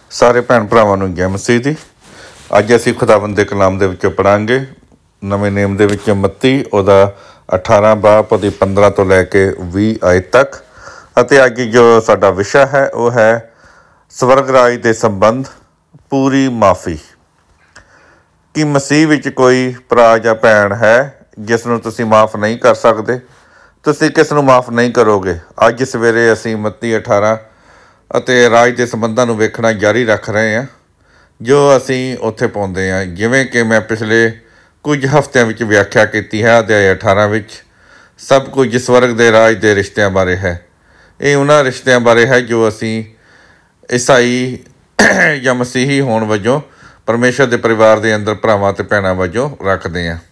ਸਾਰੇ ਭੈਣ ਭਰਾਵਾਂ ਨੂੰ ਜੈ ਮਸੀਹ ਦੀ। ਅੱਜ ਅਸੀਂ ਖੁਦਾਵੰਦ ਦੇ ਕਲਾਮ ਦੇ ਵਿੱਚੋਂ ਪੜ੍ਹਾਂਗੇ ਨਵੇਂ ਨੇਮ ਦੇ ਵਿੱਚ ਮੱਤੀ ਉਹਦਾ 18 ਬਾਬ ਉਹਦੀ 15 ਤੋਂ ਲੈ ਕੇ 20 ਆਇਤ ਤੱਕ। ਅਤੇ ਅੱਜ ਜੋ ਸਾਡਾ ਵਿਸ਼ਾ ਹੈ ਉਹ ਹੈ ਸਵਰਗ ਰਾਜ ਦੇ ਸੰਬੰਧ, ਪੂਰੀ ਮਾਫੀ। ਕਿ ਮਸੀਹ ਵਿੱਚ ਕੋਈ ਭਰਾ ਜਾਂ ਭੈਣ ਹੈ ਜਿਸ ਨੂੰ ਤੁਸੀਂ ਮਾफ़ ਨਹੀਂ ਕਰ ਸਕਦੇ? ਤੁਸੀਂ ਕਿਸ ਨੂੰ ਮਾफ़ ਨਹੀਂ ਕਰੋਗੇ? ਅੱਜ ਸਵੇਰੇ ਅਸੀਂ ਮੱਤੀ 18 ਅਤੇ ਰਾਜ ਦੇ ਸੰਬੰਧਾਂ ਨੂੰ ਵੇਖਣਾ ਜਾਰੀ ਰੱਖ ਰਹੇ ਹਾਂ, ਜੋ ਅਸੀਂ ਉੱਥੇ ਪਾਉਂਦੇ ਹਾਂ। ਜਿਵੇਂ ਕਿ ਮੈਂ ਪਿਛਲੇ ਕੁਝ ਹਫ਼ਤਿਆਂ ਵਿੱਚ ਵਿਆਖਿਆ ਕੀਤੀ ਹੈ, ਅਧਿਆਇ 18 ਵਿੱਚ ਸਭ ਕੁਝ ਸਵਰਗ ਦੇ ਰਾਜ ਦੇ ਰਿਸ਼ਤਿਆਂ ਬਾਰੇ ਹੈ। ਇਹ ਉਹਨਾਂ ਰਿਸ਼ਤਿਆਂ ਬਾਰੇ ਹੈ ਜੋ ਅਸੀਂ ਈਸਾਈ ਜਾਂ ਮਸੀਹੀ ਹੋਣ ਵਜੋਂ ਪਰਮੇਸ਼ਰ ਦੇ ਪਰਿਵਾਰ ਦੇ ਅੰਦਰ ਭਰਾਵਾਂ ਅਤੇ ਭੈਣਾਂ ਵਜੋਂ ਰੱਖਦੇ ਹਾਂ।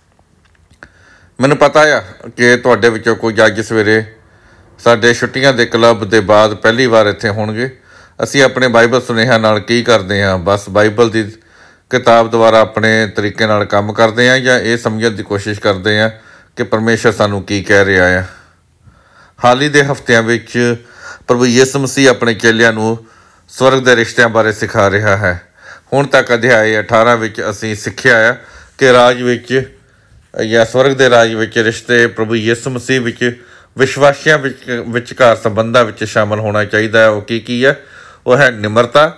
ਮੈਨੂੰ ਪਤਾ ਆ ਕਿ ਤੁਹਾਡੇ ਵਿੱਚੋਂ ਕੁਝ ਅੱਜ ਸਵੇਰੇ ਸਾਡੇ ਛੁੱਟੀਆਂ ਦੇ ਕਲੱਬ ਦੇ ਬਾਅਦ ਪਹਿਲੀ ਵਾਰ ਇੱਥੇ ਹੋਣਗੇ। ਅਸੀਂ ਆਪਣੇ ਬਾਈਬਲ ਸੁਨੇਹਿਆਂ ਨਾਲ ਕੀ ਕਰਦੇ ਹਾਂ? ਬਸ ਬਾਈਬਲ ਦੀ ਕਿਤਾਬ ਦੁਆਰਾ ਆਪਣੇ ਤਰੀਕੇ ਨਾਲ ਕੰਮ ਕਰਦੇ ਹਾਂ ਜਾਂ ਇਹ ਸਮਝਣ ਦੀ ਕੋਸ਼ਿਸ਼ ਕਰਦੇ ਹਾਂ ਕਿ ਪਰਮੇਸ਼ਰ ਸਾਨੂੰ ਕੀ ਕਹਿ ਰਿਹਾ ਆ। ਹਾਲ ਹੀ ਦੇ ਹਫ਼ਤਿਆਂ ਵਿੱਚ ਪ੍ਰਭੂ ਯਿਸੂ ਮਸੀਹ ਆਪਣੇ ਚੇਲਿਆਂ ਨੂੰ ਸਵਰਗ ਦੇ ਰਿਸ਼ਤਿਆਂ ਬਾਰੇ ਸਿਖਾ ਰਿਹਾ ਹੈ। ਹੁਣ ਤੱਕ ਅਧਿਆਇ 18 ਵਿੱਚ ਅਸੀਂ ਸਿੱਖਿਆ ਆ ਕਿ ਰਾਜ ਵਿੱਚ ਜਾਂ ਸਵਰਗ ਦੇ ਰਾਜ ਵਿੱਚ ਰਿਸ਼ਤੇ ਪ੍ਰਭੂ ਯਿਸੂ ਮਸੀਹ ਵਿੱਚ ਵਿਸ਼ਵਾਸੀਆਂ ਵਿਚਕਾਰ ਸੰਬੰਧਾਂ ਵਿੱਚ ਸ਼ਾਮਲ ਹੋਣਾ ਚਾਹੀਦਾ ਹੈ। ਉਹ ਕੀ ਹੈ? ਉਹ ਹੈ ਨਿਮਰਤਾ,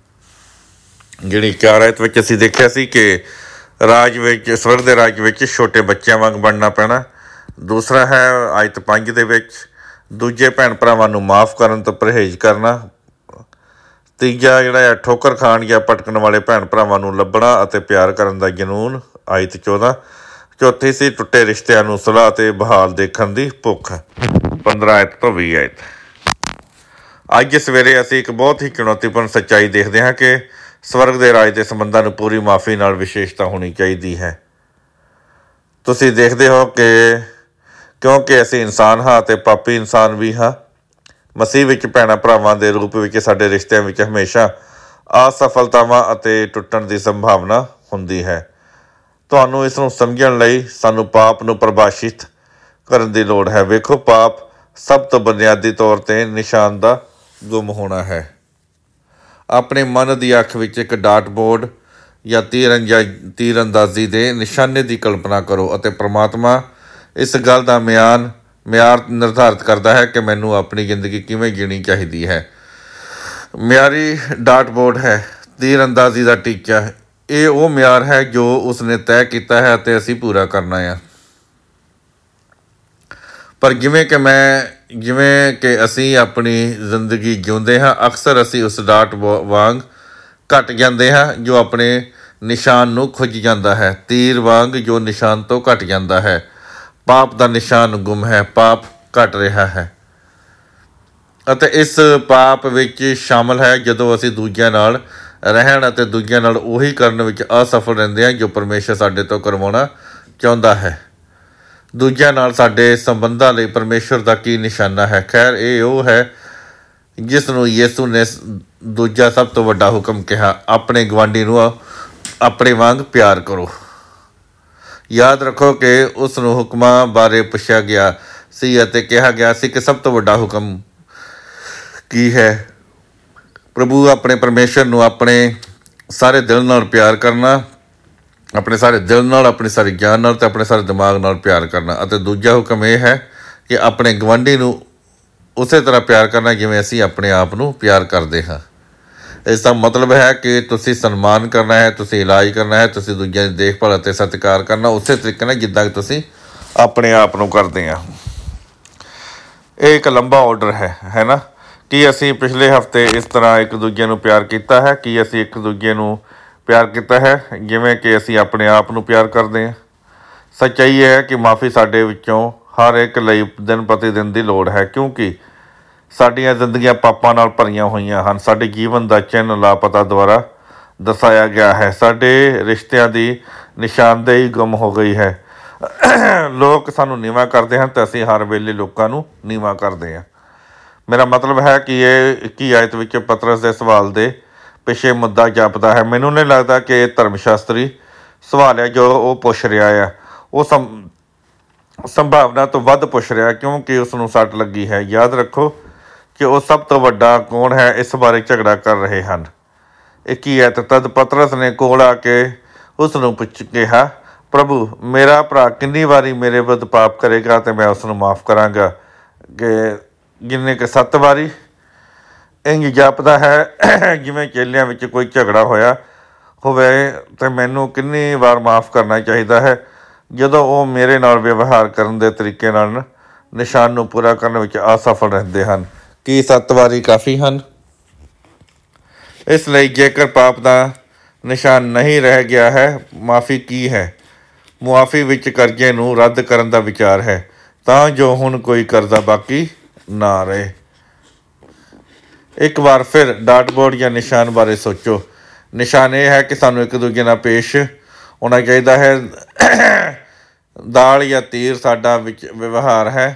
ਜਿਹੜੀ 4 ਆਇਤ ਵਿੱਚ ਅਸੀਂ ਦੇਖਿਆ ਸੀ ਕਿ ਰਾਜ ਵਿੱਚ ਸਵਰਗ ਦੇ ਰਾਜ ਵਿੱਚ ਛੋਟੇ ਬੱਚਿਆਂ ਵਾਂਗ ਬਣਨਾ ਪੈਣਾ। ਦੂਸਰਾ ਹੈ ਆਇਤ 5 ਦੇ ਵਿੱਚ ਦੂਜੇ ਭੈਣ ਭਰਾਵਾਂ ਨੂੰ ਮਾफ़ ਕਰਨ ਤੋਂ ਪਰਹੇਜ਼ ਕਰਨਾ। ਤੀਜਾ ਜਿਹੜਾ ਹੈ ਠੋਕਰ ਖਾਣ ਜਾਂ ਭਟਕਣ ਵਾਲੇ ਭੈਣ ਭਰਾਵਾਂ ਨੂੰ ਲੱਭਣਾ ਅਤੇ ਪਿਆਰ ਕਰਨ ਦਾ ਜਨੂੰਨ, ਆਇਤ 14। ਚੌਥੀ ਸੀ ਟੁੱਟੇ ਰਿਸ਼ਤਿਆਂ ਨੂੰ ਸੁਲਾਹ ਅਤੇ ਬਹਾਲ ਦੇਖਣ ਦੀ ਭੁੱਖ, 15 ਆਇਤ ਤੋਂ 20 ਆਇਤ। ਅੱਜ ਸਵੇਰੇ ਅਸੀਂ ਇੱਕ ਬਹੁਤ ਹੀ ਚੁਣੌਤੀਪੂਰਨ ਸੱਚਾਈ ਦੇਖਦੇ ਹਾਂ ਕਿ ਸਵਰਗ ਦੇ ਰਾਜ ਦੇ ਸੰਬੰਧਾਂ ਨੂੰ ਪੂਰੀ ਮਾਫੀ ਨਾਲ ਵਿਸ਼ੇਸ਼ਤਾ ਹੋਣੀ ਚਾਹੀਦੀ ਹੈ। ਤੁਸੀਂ ਦੇਖਦੇ ਹੋ ਕਿ ਕਿਉਂਕਿ ਅਸੀਂ ਇਨਸਾਨ ਹਾਂ ਅਤੇ ਪਾਪੀ ਇਨਸਾਨ ਵੀ ਹਾਂ, ਮਸੀਹ ਵਿੱਚ ਭੈਣਾਂ ਭਰਾਵਾਂ ਦੇ ਰੂਪ ਵਿੱਚ ਸਾਡੇ ਰਿਸ਼ਤਿਆਂ ਵਿੱਚ ਹਮੇਸ਼ਾ ਅਸਫਲਤਾਵਾਂ ਅਤੇ ਟੁੱਟਣ ਦੀ ਸੰਭਾਵਨਾ ਹੁੰਦੀ ਹੈ। ਤੁਹਾਨੂੰ ਇਸ ਨੂੰ ਸਮਝਣ ਲਈ ਸਾਨੂੰ ਪਾਪ ਨੂੰ ਪਰਿਭਾਸ਼ਿਤ ਕਰਨ ਦੀ ਲੋੜ ਹੈ। ਵੇਖੋ, ਪਾਪ ਸਭ ਤੋਂ ਬੁਨਿਆਦੀ ਤੌਰ 'ਤੇ ਨਿਸ਼ਾਨ ਦਾ ਗੁੰਮ ਹੋਣਾ ਹੈ। ਆਪਣੇ ਮਨ ਦੀ ਅੱਖ ਵਿੱਚ ਇੱਕ ਡਾਟ ਬੋਰਡ ਜਾਂ ਤੀਰ ਅੰਦਾਜ਼ੀ ਦੇ ਨਿਸ਼ਾਨੇ ਦੀ ਕਲਪਨਾ ਕਰੋ ਅਤੇ ਪ੍ਰਮਾਤਮਾ ਇਸ ਗੱਲ ਦਾ ਮਿਆਰ ਨਿਰਧਾਰਿਤ ਕਰਦਾ ਹੈ ਕਿ ਮੈਨੂੰ ਆਪਣੀ ਜ਼ਿੰਦਗੀ ਕਿਵੇਂ ਜੀਣੀ ਚਾਹੀਦੀ ਹੈ। ਮਿਆਰੀ ਡਾਟ ਬੋਰਡ ਹੈ ਤੀਰ ਅੰਦਾਜ਼ੀ ਦਾ ਟੀਚਾ। ਇਹ ਉਹ ਮਿਆਰ ਹੈ ਜੋ ਉਸਨੇ ਤੈਅ ਕੀਤਾ ਹੈ ਅਤੇ ਅਸੀਂ ਪੂਰਾ ਕਰਨਾ ਆ। ਪਰ ਜਿਵੇਂ ਕਿ ਅਸੀਂ ਆਪਣੀ ਜ਼ਿੰਦਗੀ ਜਿਉਂਦੇ ਹਾਂ, ਅਕਸਰ ਅਸੀਂ ਉਸ ਡਾਟ ਵਾਂਗ ਘਟ ਜਾਂਦੇ ਹਾਂ ਜੋ ਆਪਣੇ ਨਿਸ਼ਾਨ ਨੂੰ ਖੁੱਝ ਜਾਂਦਾ ਹੈ, ਤੀਰ ਵਾਂਗ ਜੋ ਨਿਸ਼ਾਨ ਤੋਂ ਘਟ ਜਾਂਦਾ ਹੈ। ਪਾਪ ਦਾ ਨਿਸ਼ਾਨ ਗੁੰਮ ਹੈ, ਪਾਪ ਘਟ ਰਿਹਾ ਹੈ ਅਤੇ ਇਸ ਪਾਪ ਵਿੱਚ ਸ਼ਾਮਲ ਹੈ ਜਦੋਂ ਅਸੀਂ ਦੂਜਿਆਂ ਨਾਲ ਰਹਿਣ ਅਤੇ ਦੂਜਿਆਂ ਨਾਲ ਉਹੀ ਕਰਨ ਵਿੱਚ ਅਸਫਲ ਰਹਿੰਦੇ ਹਾਂ ਜੋ ਪਰਮੇਸ਼ਰ ਸਾਡੇ ਤੋਂ ਕਰਵਾਉਣਾ ਚਾਹੁੰਦਾ ਹੈ। ਦੂਜਿਆਂ ਨਾਲ ਸਾਡੇ ਸੰਬੰਧਾਂ ਲਈ ਪਰਮੇਸ਼ਰ ਦਾ ਕੀ ਨਿਸ਼ਾਨਾ ਹੈ? ਖੈਰ, ਇਹ ਉਹ ਹੈ ਜਿਸ ਨੂੰ ਯਿਸੂ ਨੇ ਦੂਜਾ ਸਭ ਤੋਂ ਵੱਡਾ ਹੁਕਮ ਕਿਹਾ, ਆਪਣੇ ਗੁਆਂਢੀ ਨੂੰ ਆਪਣੇ ਵਾਂਗ ਪਿਆਰ ਕਰੋ। ਯਾਦ ਰੱਖੋ ਕਿ ਉਸ ਨੂੰ ਹੁਕਮਾਂ ਬਾਰੇ ਪੁੱਛਿਆ ਗਿਆ ਸੀ ਅਤੇ ਕਿਹਾ ਗਿਆ ਸੀ ਕਿ ਸਭ ਤੋਂ ਵੱਡਾ ਹੁਕਮ ਕੀ ਹੈ? ਪ੍ਰਭੂ ਆਪਣੇ ਪਰਮੇਸ਼ਰ ਨੂੰ ਆਪਣੇ ਸਾਰੇ ਦਿਲ ਨਾਲ ਪਿਆਰ ਕਰਨਾ, ਆਪਣੇ ਸਾਰੇ ਦਿਲ ਨਾਲ, ਆਪਣੀ ਸਾਰੀ ਜਾਨ ਨਾਲ ਅਤੇ ਆਪਣੇ ਸਾਰੇ ਦਿਮਾਗ ਨਾਲ ਪਿਆਰ ਕਰਨਾ। ਅਤੇ ਦੂਜਾ ਹੁਕਮ ਇਹ ਹੈ ਕਿ ਆਪਣੇ ਗੁਆਂਢੀ ਨੂੰ ਉਸੇ ਤਰ੍ਹਾਂ ਪਿਆਰ ਕਰਨਾ ਜਿਵੇਂ ਅਸੀਂ ਆਪਣੇ ਆਪ ਨੂੰ ਪਿਆਰ ਕਰਦੇ ਹਾਂ। ਇਸ ਦਾ ਮਤਲਬ ਹੈ ਕਿ ਤੁਸੀਂ ਸਨਮਾਨ ਕਰਨਾ ਹੈ, ਤੁਸੀਂ ਇਲਾਜ ਕਰਨਾ ਹੈ, ਤੁਸੀਂ ਦੂਜਿਆਂ ਦੀ ਦੇਖਭਾਲ ਅਤੇ ਸਤਿਕਾਰ ਕਰਨਾ ਉਸੇ ਤਰੀਕੇ ਨਾਲ ਜਿੱਦਾਂ ਕਿ ਤੁਸੀਂ ਆਪਣੇ ਆਪ ਨੂੰ ਕਰਦੇ ਹਾਂ। ਇਹ ਇੱਕ ਲੰਬਾ ਆਰਡਰ ਹੈ ਨਾ? ਕੀ ਅਸੀਂ ਪਿਛਲੇ ਹਫ਼ਤੇ ਇਸ ਤਰ੍ਹਾਂ ਇੱਕ ਦੂਜੇ ਨੂੰ ਪਿਆਰ ਕੀਤਾ ਹੈ? ਕੀ ਅਸੀਂ ਇੱਕ ਦੂਜੇ ਨੂੰ ਪਿਆਰ ਕੀਤਾ ਹੈ ਜਿਵੇਂ ਕਿ ਅਸੀਂ ਆਪਣੇ ਆਪ ਨੂੰ ਪਿਆਰ ਕਰਦੇ ਹਾਂ? ਸੱਚਾਈ ਇਹ ਹੈ ਕਿ ਮਾਫੀ ਸਾਡੇ ਵਿੱਚੋਂ ਹਰ ਇੱਕ ਲਈ ਦਿਨ ਪ੍ਰਤੀ ਦਿਨ ਦੀ ਲੋੜ ਹੈ, ਕਿਉਂਕਿ ਸਾਡੀਆਂ ਜ਼ਿੰਦਗੀਆਂ ਪਾਪਾਂ ਨਾਲ ਭਰੀਆਂ ਹੋਈਆਂ ਹਨ। ਸਾਡੇ ਜੀਵਨ ਦਾ ਚਿੰਨ੍ਹ ਲਾਪਤਾ ਦੁਆਰਾ ਦਰਸਾਇਆ ਗਿਆ ਹੈ। ਸਾਡੇ ਰਿਸ਼ਤਿਆਂ ਦੀ ਨਿਸ਼ਾਨਦੇਹੀ ਗੁੰਮ ਹੋ ਗਈ ਹੈ। ਲੋਕ ਸਾਨੂੰ ਨੀਵਾਂ ਕਰਦੇ ਹਨ ਅਤੇ ਅਸੀਂ ਹਰ ਵੇਲੇ ਲੋਕਾਂ ਨੂੰ ਨੀਵਾਂ ਕਰਦੇ ਹਾਂ। ਮੇਰਾ ਮਤਲਬ ਹੈ ਕਿ ਇਹ 21 ਆਇਤ ਵਿੱਚ ਪਤਰਸ ਦੇ ਸਵਾਲ ਦੇ ਪਿੱਛੇ ਮੁੱਦਾ ਜਾਪਦਾ ਹੈ। ਮੈਨੂੰ ਨਹੀਂ ਲੱਗਦਾ ਕਿ ਇਹ ਧਰਮ ਸ਼ਾਸਤਰੀ ਸਵਾਲ ਹੈ ਜੋ ਉਹ ਪੁੱਛ ਰਿਹਾ ਆ। ਉਹ ਸੰਭਾਵਨਾ ਤੋਂ ਵੱਧ ਪੁੱਛ ਰਿਹਾ ਕਿਉਂਕਿ ਉਸ ਨੂੰ ਸੱਟ ਲੱਗੀ ਹੈ। ਯਾਦ ਰੱਖੋ ਕਿ ਉਹ ਸਭ ਤੋਂ ਵੱਡਾ ਕੌਣ ਹੈ ਇਸ ਬਾਰੇ ਝਗੜਾ ਕਰ ਰਹੇ ਹਨ। 21 ਐਤ ਤਦ ਪਤਰਸ ਨੇ ਕੋਲ ਆ ਕੇ ਉਸ ਨੂੰ ਕਿਹਾ, ਪ੍ਰਭੂ, ਮੇਰਾ ਭਰਾ ਕਿੰਨੀ ਵਾਰੀ ਮੇਰੇ ਵਿਰੁੱਧ ਪਾਪ ਕਰੇਗਾ ਅਤੇ ਮੈਂ ਉਸ ਨੂੰ ਮਾਫ਼ ਕਰਾਂਗਾ? ਕਿ ਜਿੰਨੇ ਕਿ 7 ਵਾਰੀ? ਇੰਝ ਜਾਪਦਾ ਹੈ ਜਿਵੇਂ ਚੇਲਿਆਂ ਵਿੱਚ ਕੋਈ ਝਗੜਾ ਹੋਇਆ ਹੋਵੇ ਅਤੇ ਮੈਨੂੰ ਕਿੰਨੀ ਵਾਰ ਮਾਫ਼ ਕਰਨਾ ਚਾਹੀਦਾ ਹੈ ਜਦੋਂ ਉਹ ਮੇਰੇ ਨਾਲ ਵਿਵਹਾਰ ਕਰਨ ਦੇ ਤਰੀਕੇ ਨਾਲ ਨਿਸ਼ਾਨ ਨੂੰ ਪੂਰਾ ਕਰਨ ਵਿੱਚ ਅਸਫਲ ਰਹਿੰਦੇ ਹਨ। ਕੀ 7 ਵਾਰੀ ਕਾਫੀ ਹਨ? ਇਸ ਲਈ ਜੇਕਰ ਪਾਪ ਦਾ ਨਿਸ਼ਾਨ ਨਹੀਂ ਰਹਿ ਗਿਆ ਹੈ, ਮਾਫ਼ੀ ਕੀ ਹੈ? ਮੁਆਫ਼ੀ ਵਿੱਚ ਕਰਜ਼ੇ ਨੂੰ ਰੱਦ ਕਰਨ ਦਾ ਵਿਚਾਰ ਹੈ, ਤਾਂ ਜੋ ਹੁਣ ਕੋਈ ਕਰਜ਼ਾ ਬਾਕੀ ਨਾ ਰਹੇ। ਇੱਕ ਵਾਰ ਫਿਰ ਡਾਟਬੋਰਡ ਜਾਂ ਨਿਸ਼ਾਨ ਬਾਰੇ ਸੋਚੋ। ਨਿਸ਼ਾਨ ਇਹ ਹੈ ਕਿ ਸਾਨੂੰ ਇੱਕ ਦੂਜੇ ਨਾਲ ਪੇਸ਼ ਹੋਣਾ ਚਾਹੀਦਾ ਹੈ। ਦਾਲ ਜਾਂ ਤੀਰ ਸਾਡਾ ਵਿੱਚ ਵਿਵਹਾਰ ਹੈ।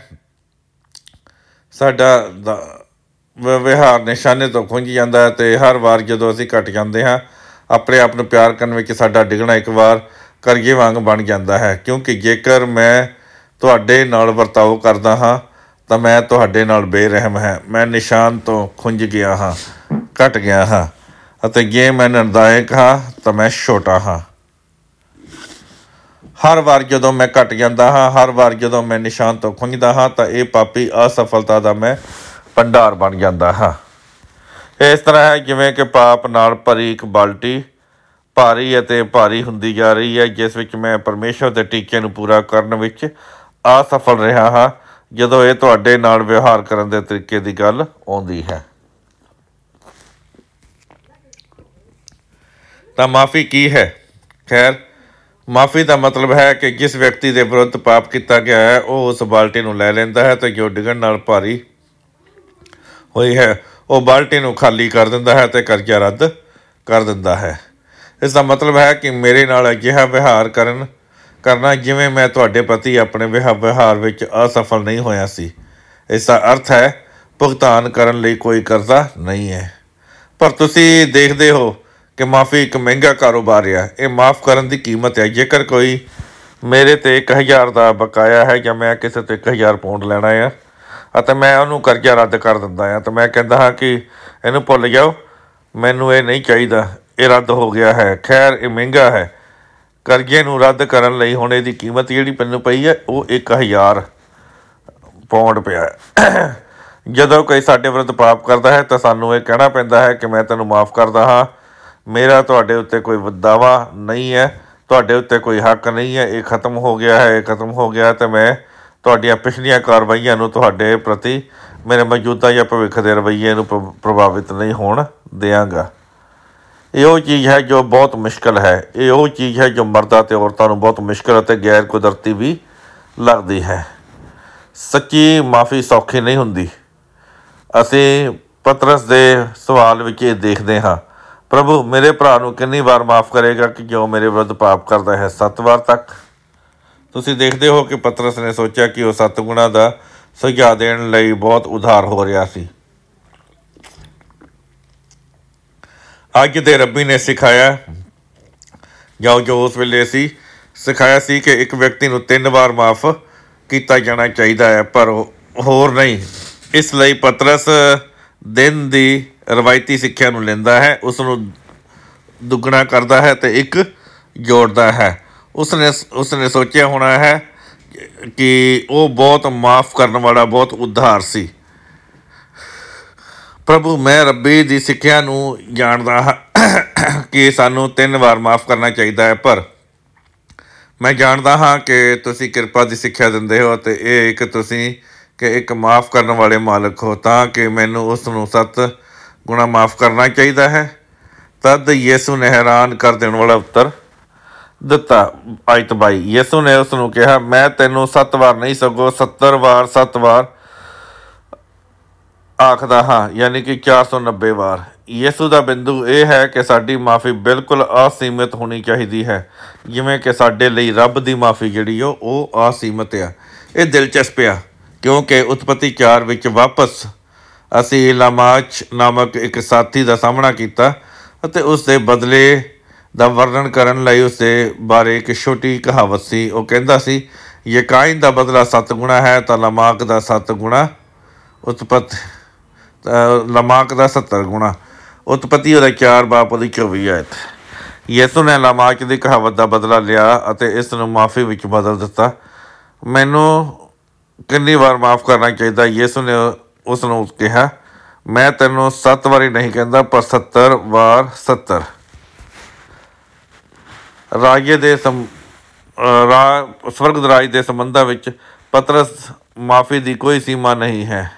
ਸਾਡਾ ਵਿਵਹਾਰ ਨਿਸ਼ਾਨੇ ਤੋਂ ਖੁੰਝ ਜਾਂਦਾ ਹੈ ਅਤੇ ਹਰ ਵਾਰ ਜਦੋਂ ਅਸੀਂ ਘਟ ਜਾਂਦੇ ਹਾਂ, ਆਪਣੇ ਆਪ ਨੂੰ ਪਿਆਰ ਕਰਨ ਵਿੱਚ ਸਾਡਾ ਡਿੱਗਣਾ ਇੱਕ ਵਾਰ ਕਰਜ਼ੇ ਵਾਂਗ ਬਣ ਜਾਂਦਾ ਹੈ। ਕਿਉਂਕਿ ਜੇਕਰ ਮੈਂ ਤੁਹਾਡੇ ਨਾਲ ਵਰਤਾਓ ਕਰਦਾ ਹਾਂ ਤਾਂ ਮੈਂ ਤੁਹਾਡੇ ਨਾਲ ਬੇਰਹਿਮ ਹਾਂ। ਮੈਂ ਨਿਸ਼ਾਨ ਤੋਂ ਖੁੰਝ ਗਿਆ ਹਾਂ, ਘਟ ਗਿਆ ਹਾਂ, ਅਤੇ ਜੇ ਮੈਂ ਨਿਰਦਾਇਕ ਹਾਂ ਤਾਂ ਮੈਂ ਛੋਟਾ ਹਾਂ। ਹਰ ਵਾਰ ਜਦੋਂ ਮੈਂ ਘਟ ਜਾਂਦਾ ਹਾਂ, ਹਰ ਵਾਰ ਜਦੋਂ ਮੈਂ ਨਿਸ਼ਾਨ ਤੋਂ ਖੁੰਝਦਾ ਹਾਂ, ਤਾਂ ਇਹ ਪਾਪੀ ਅਸਫਲਤਾ ਦਾ ਮੈਂ ਭੰਡਾਰ ਬਣ ਜਾਂਦਾ ਹਾਂ। ਇਸ ਤਰ੍ਹਾਂ ਹੈ ਜਿਵੇਂ ਕਿ ਪਾਪ ਨਾਲ ਭਰੀ ਇੱਕ ਬਾਲਟੀ ਭਾਰੀ ਅਤੇ ਭਾਰੀ ਹੁੰਦੀ ਜਾ ਰਹੀ ਹੈ, ਜਿਸ ਵਿੱਚ ਮੈਂ ਪਰਮੇਸ਼ਰ ਦੇ ਟੀਚੇ ਨੂੰ ਪੂਰਾ ਕਰਨ ਵਿੱਚ ਅਸਫਲ ਰਿਹਾ ਹਾਂ ਜਦੋਂ ਇਹ ਤੁਹਾਡੇ ਨਾਲ ਵਿਵਹਾਰ ਕਰਨ ਦੇ ਤਰੀਕੇ ਦੀ ਗੱਲ ਆਉਂਦੀ ਹੈ। ਤਾਂ ਮਾਫ਼ੀ ਕੀ ਹੈ? ਖੈਰ, ਮਾਫ਼ੀ ਦਾ ਮਤਲਬ ਹੈ ਕਿ ਜਿਸ ਵਿਅਕਤੀ ਦੇ ਵਿਰੁੱਧ ਪਾਪ ਕੀਤਾ ਗਿਆ ਹੈ ਉਹ ਉਸ ਬਾਲਟੀ ਨੂੰ ਲੈ ਲੈਂਦਾ ਹੈ ਅਤੇ ਜੋ ਡਿੱਗਣ ਨਾਲ ਭਾਰੀ ਹੋਈ ਹੈ ਉਹ ਬਾਲਟੀ ਨੂੰ ਖਾਲੀ ਕਰ ਦਿੰਦਾ ਹੈ ਅਤੇ ਕਰਜ਼ਾ ਰੱਦ ਕਰ ਦਿੰਦਾ ਹੈ। ਇਸ ਦਾ ਮਤਲਬ ਹੈ ਕਿ ਮੇਰੇ ਨਾਲ ਅਜਿਹਾ ਵਿਵਹਾਰ ਕਰਨਾ ਜਿਵੇਂ ਮੈਂ ਤੁਹਾਡੇ ਪ੍ਰਤੀ ਆਪਣੇ ਵਿਵਹਾਰ ਵਿੱਚ ਅਸਫਲ ਨਹੀਂ ਹੋਇਆ ਸੀ। ਇਸ ਦਾ ਅਰਥ ਹੈ ਭੁਗਤਾਨ ਕਰਨ ਲਈ ਕੋਈ ਕਰਜ਼ਾ ਨਹੀਂ ਹੈ। ਪਰ ਤੁਸੀਂ ਦੇਖਦੇ ਹੋ ਕਿ ਮਾਫ਼ੀ ਇੱਕ ਮਹਿੰਗਾ ਕਾਰੋਬਾਰ ਹੈ। ਇਹ ਮਾਫ਼ ਕਰਨ ਦੀ ਕੀਮਤ ਹੈ। ਜੇਕਰ ਕੋਈ ਮੇਰੇ 'ਤੇ 1000 ਦਾ ਬਕਾਇਆ ਹੈ ਜਾਂ ਮੈਂ ਕਿਸੇ ਤੋਂ 1000 ਪਾਉਂਡ ਲੈਣਾ ਹੈ ਅਤੇ ਮੈਂ ਉਹਨੂੰ ਕਰਜ਼ਾ ਰੱਦ ਕਰ ਦਿੰਦਾ ਹਾਂ, ਤਾਂ ਮੈਂ ਕਹਿੰਦਾ ਹਾਂ ਕਿ ਇਹਨੂੰ ਭੁੱਲ ਜਾਓ, ਮੈਨੂੰ ਇਹ ਨਹੀਂ ਚਾਹੀਦਾ, ਇਹ ਰੱਦ ਹੋ ਗਿਆ ਹੈ। ਖੈਰ, ਇਹ ਮਹਿੰਗਾ ਹੈ। ਕਰਜ਼ੇ ਨੂੰ ਰੱਦ ਕਰਨ ਲਈ ਹੁਣ ਇਹਦੀ ਕੀਮਤ ਜਿਹੜੀ ਮੈਨੂੰ ਪਈ ਹੈ ਉਹ 1000 ਪਾਉਂਡ ਪਿਆ ਹੈ। ਜਦੋਂ ਕੋਈ ਸਾਡੇ ਵਿਰੁੱਧ ਪਾਪ ਕਰਦਾ ਹੈ ਤਾਂ ਸਾਨੂੰ ਇਹ ਕਹਿਣਾ ਪੈਂਦਾ ਹੈ ਕਿ ਮੈਂ ਤੈਨੂੰ ਮਾਫ਼ ਕਰਦਾ ਹਾਂ, ਮੇਰਾ ਤੁਹਾਡੇ ਉੱਤੇ ਕੋਈ ਦਾਅਵਾ ਨਹੀਂ ਹੈ, ਤੁਹਾਡੇ ਉੱਤੇ ਕੋਈ ਹੱਕ ਨਹੀਂ ਹੈ, ਇਹ ਖਤਮ ਹੋ ਗਿਆ ਹੈ, ਇਹ ਖਤਮ ਹੋ ਗਿਆ, ਅਤੇ ਮੈਂ ਤੁਹਾਡੀਆਂ ਪਿਛਲੀਆਂ ਕਾਰਵਾਈਆਂ ਨੂੰ ਤੁਹਾਡੇ ਪ੍ਰਤੀ ਮੇਰੇ ਮੌਜੂਦਾ ਜਾਂ ਭਵਿੱਖ ਦੇ ਰਵੱਈਏ ਨੂੰ ਪ੍ਰਭਾਵਿਤ ਨਹੀਂ ਹੋਣ ਦਿਆਂਗਾ। ਇਹ ਉਹ ਚੀਜ਼ ਹੈ ਜੋ ਬਹੁਤ ਮੁਸ਼ਕਿਲ ਹੈ। ਇਹ ਉਹ ਚੀਜ਼ ਹੈ ਜੋ ਮਰਦਾਂ ਅਤੇ ਔਰਤਾਂ ਨੂੰ ਬਹੁਤ ਮੁਸ਼ਕਿਲ ਅਤੇ ਗੈਰ ਕੁਦਰਤੀ ਵੀ ਲੱਗਦੀ ਹੈ। ਸੱਚੀ ਮਾਫ਼ੀ ਸੌਖੀ ਨਹੀਂ ਹੁੰਦੀ। ਅਸੀਂ ਪਤਰਸ ਦੇ ਸਵਾਲ ਵਿੱਚ ਇਹ ਦੇਖਦੇ ਹਾਂ, ਪ੍ਰਭੂ, ਮੇਰੇ ਭਰਾ ਨੂੰ ਕਿੰਨੀ ਵਾਰ ਮਾਫ਼ ਕਰੇਗਾ ਕਿ ਜੋ ਮੇਰੇ ਵਿਰੁੱਧ ਪਾਪ ਕਰਦਾ ਹੈ? 7 ਵਾਰ ਤੱਕ। ਤੁਸੀਂ ਦੇਖਦੇ ਹੋ ਕਿ ਪਤਰਸ ਨੇ ਸੋਚਿਆ ਕਿ ਉਹ 7 ਗੁਣਾ ਦਾ ਸੁਝਾਅ ਦੇਣ ਲਈ ਬਹੁਤ ਉਧਾਰ ਹੋ ਰਿਹਾ ਸੀ। ਅੱਜ ਦੇ ਰੱਬੀ ਨੇ ਸਿਖਾਇਆ, ਜਾਂ ਜੋ ਉਸ ਵੇਲੇ ਸੀ ਸਿਖਾਇਆ ਸੀ, ਕਿ ਇੱਕ ਵਿਅਕਤੀ ਨੂੰ 3 ਵਾਰ ਮਾਫ਼ ਕੀਤਾ ਜਾਣਾ ਚਾਹੀਦਾ ਹੈ, ਪਰ ਹੋਰ ਨਹੀਂ। ਇਸ ਲਈ ਪਤਰਸ ਦਿਨ ਦੀ ਰਵਾਇਤੀ ਸਿੱਖਿਆ ਨੂੰ ਲੈਂਦਾ ਹੈ, ਉਸ ਨੂੰ ਦੁੱਗਣਾ ਕਰਦਾ ਹੈ ਅਤੇ 1 ਜੋੜਦਾ ਹੈ। ਉਸਨੇ ਸੋਚਿਆ ਹੋਣਾ ਹੈ ਕਿ ਉਹ ਬਹੁਤ ਮਾਫ਼ ਕਰਨ ਵਾਲਾ, ਬਹੁਤ ਉਧਾਰ ਸੀ। ਪ੍ਰਭੂ, ਮੈਂ ਰੱਬੀ ਦੀ ਸਿੱਖਿਆ ਨੂੰ ਜਾਣਦਾ ਹਾਂ ਕਿ ਸਾਨੂੰ 3 ਵਾਰ ਮਾਫ਼ ਕਰਨਾ ਚਾਹੀਦਾ ਹੈ, ਪਰ ਮੈਂ ਜਾਣਦਾ ਹਾਂ ਕਿ ਤੁਸੀਂ ਕਿਰਪਾ ਦੀ ਸਿੱਖਿਆ ਦਿੰਦੇ ਹੋ ਅਤੇ ਇਹ ਤੁਸੀਂ ਇੱਕ ਮਾਫ਼ ਕਰਨ ਵਾਲੇ ਮਾਲਕ ਹੋ, ਤਾਂ ਕਿ ਮੈਨੂੰ ਉਸ ਨੂੰ 7 ਗੁਣਾ ਮਾਫ਼ ਕਰਨਾ ਚਾਹੀਦਾ ਹੈ। ਤਦ ਯਿਸੂ ਨੇ ਹੈਰਾਨ ਕਰ ਦੇਣ ਵਾਲਾ ਉੱਤਰ ਦਿੱਤਾ। ਆਇਤ 22, ਯਿਸੂ ਨੇ ਉਸ ਨੂੰ ਕਿਹਾ, ਮੈਂ ਤੈਨੂੰ 7 ਵਾਰ ਨਹੀਂ ਸਗੋਂ 70 ਵਾਰ 7 ਵਾਰ ਆਖਦਾ ਹਾਂ, ਯਾਨੀ ਕਿ 490 ਵਾਰ। ਯਿਸੂ ਦਾ ਬਿੰਦੂ ਇਹ ਹੈ ਕਿ ਸਾਡੀ ਮਾਫ਼ੀ ਬਿਲਕੁਲ ਅਸੀਮਿਤ ਹੋਣੀ ਚਾਹੀਦੀ ਹੈ, ਜਿਵੇਂ ਕਿ ਸਾਡੇ ਲਈ ਰੱਬ ਦੀ ਮਾਫ਼ੀ ਜਿਹੜੀ ਉਹ ਅਸੀਮਿਤ ਆ। ਇਹ ਦਿਲਚਸਪ ਆ ਕਿਉਂਕਿ ਉਤਪਤੀ 4 ਵਿੱਚ ਵਾਪਸ ਅਸੀਂ ਲਾਮਾਚ ਨਾਮਕ ਇੱਕ ਸਾਥੀ ਦਾ ਸਾਹਮਣਾ ਕੀਤਾ ਅਤੇ ਉਸ ਦੇ ਬਦਲੇ ਦਾ ਵਰਣਨ ਕਰਨ ਲਈ ਉਸ ਦੇ ਬਾਰੇ ਇੱਕ ਛੋਟੀ ਕਹਾਵਤ ਸੀ। ਉਹ ਕਹਿੰਦਾ ਸੀ, ਜੇ ਕਾਇਨ ਦਾ ਬਦਲਾ 7 ਗੁਣਾ ਹੈ ਤਾਂ ਲਾਮਾਕ ਦਾ 7 ਗੁਣਾ ਲਮਾਕ ਦਾ 70 ਗੁਣਾ। ਉਤਪਤੀ ਉਹਦਾ 4 ਬਾਬ ਉਹਦੀ 24 ਆਇਤ। ਯਿਸੂ ਨੇ ਲਾਮਾਕ ਦੀ ਕਹਾਵਤ ਦਾ ਬਦਲਾ ਲਿਆ ਅਤੇ ਇਸ ਨੂੰ ਮਾਫੀ ਵਿੱਚ ਬਦਲ ਦਿੱਤਾ। ਮੈਨੂੰ ਕਿੰਨੀ ਵਾਰ ਮਾਫ਼ ਕਰਨਾ ਚਾਹੀਦਾ? ਯਿਸੂ ਨੇ ਉਸ ਨੂੰ ਕਿਹਾ, ਮੈਂ ਤੈਨੂੰ 7 ਵਾਰੀ ਨਹੀਂ ਕਹਿੰਦਾ, ਪਰ 70 ਵਾਰ 70। ਸਵਰਗ ਰਾਜ ਦੇ ਸੰਬੰਧਾਂ ਵਿੱਚ ਪਤਰਸ ਮਾਫੀ ਦੀ ਕੋਈ ਸੀਮਾ ਨਹੀਂ ਹੈ।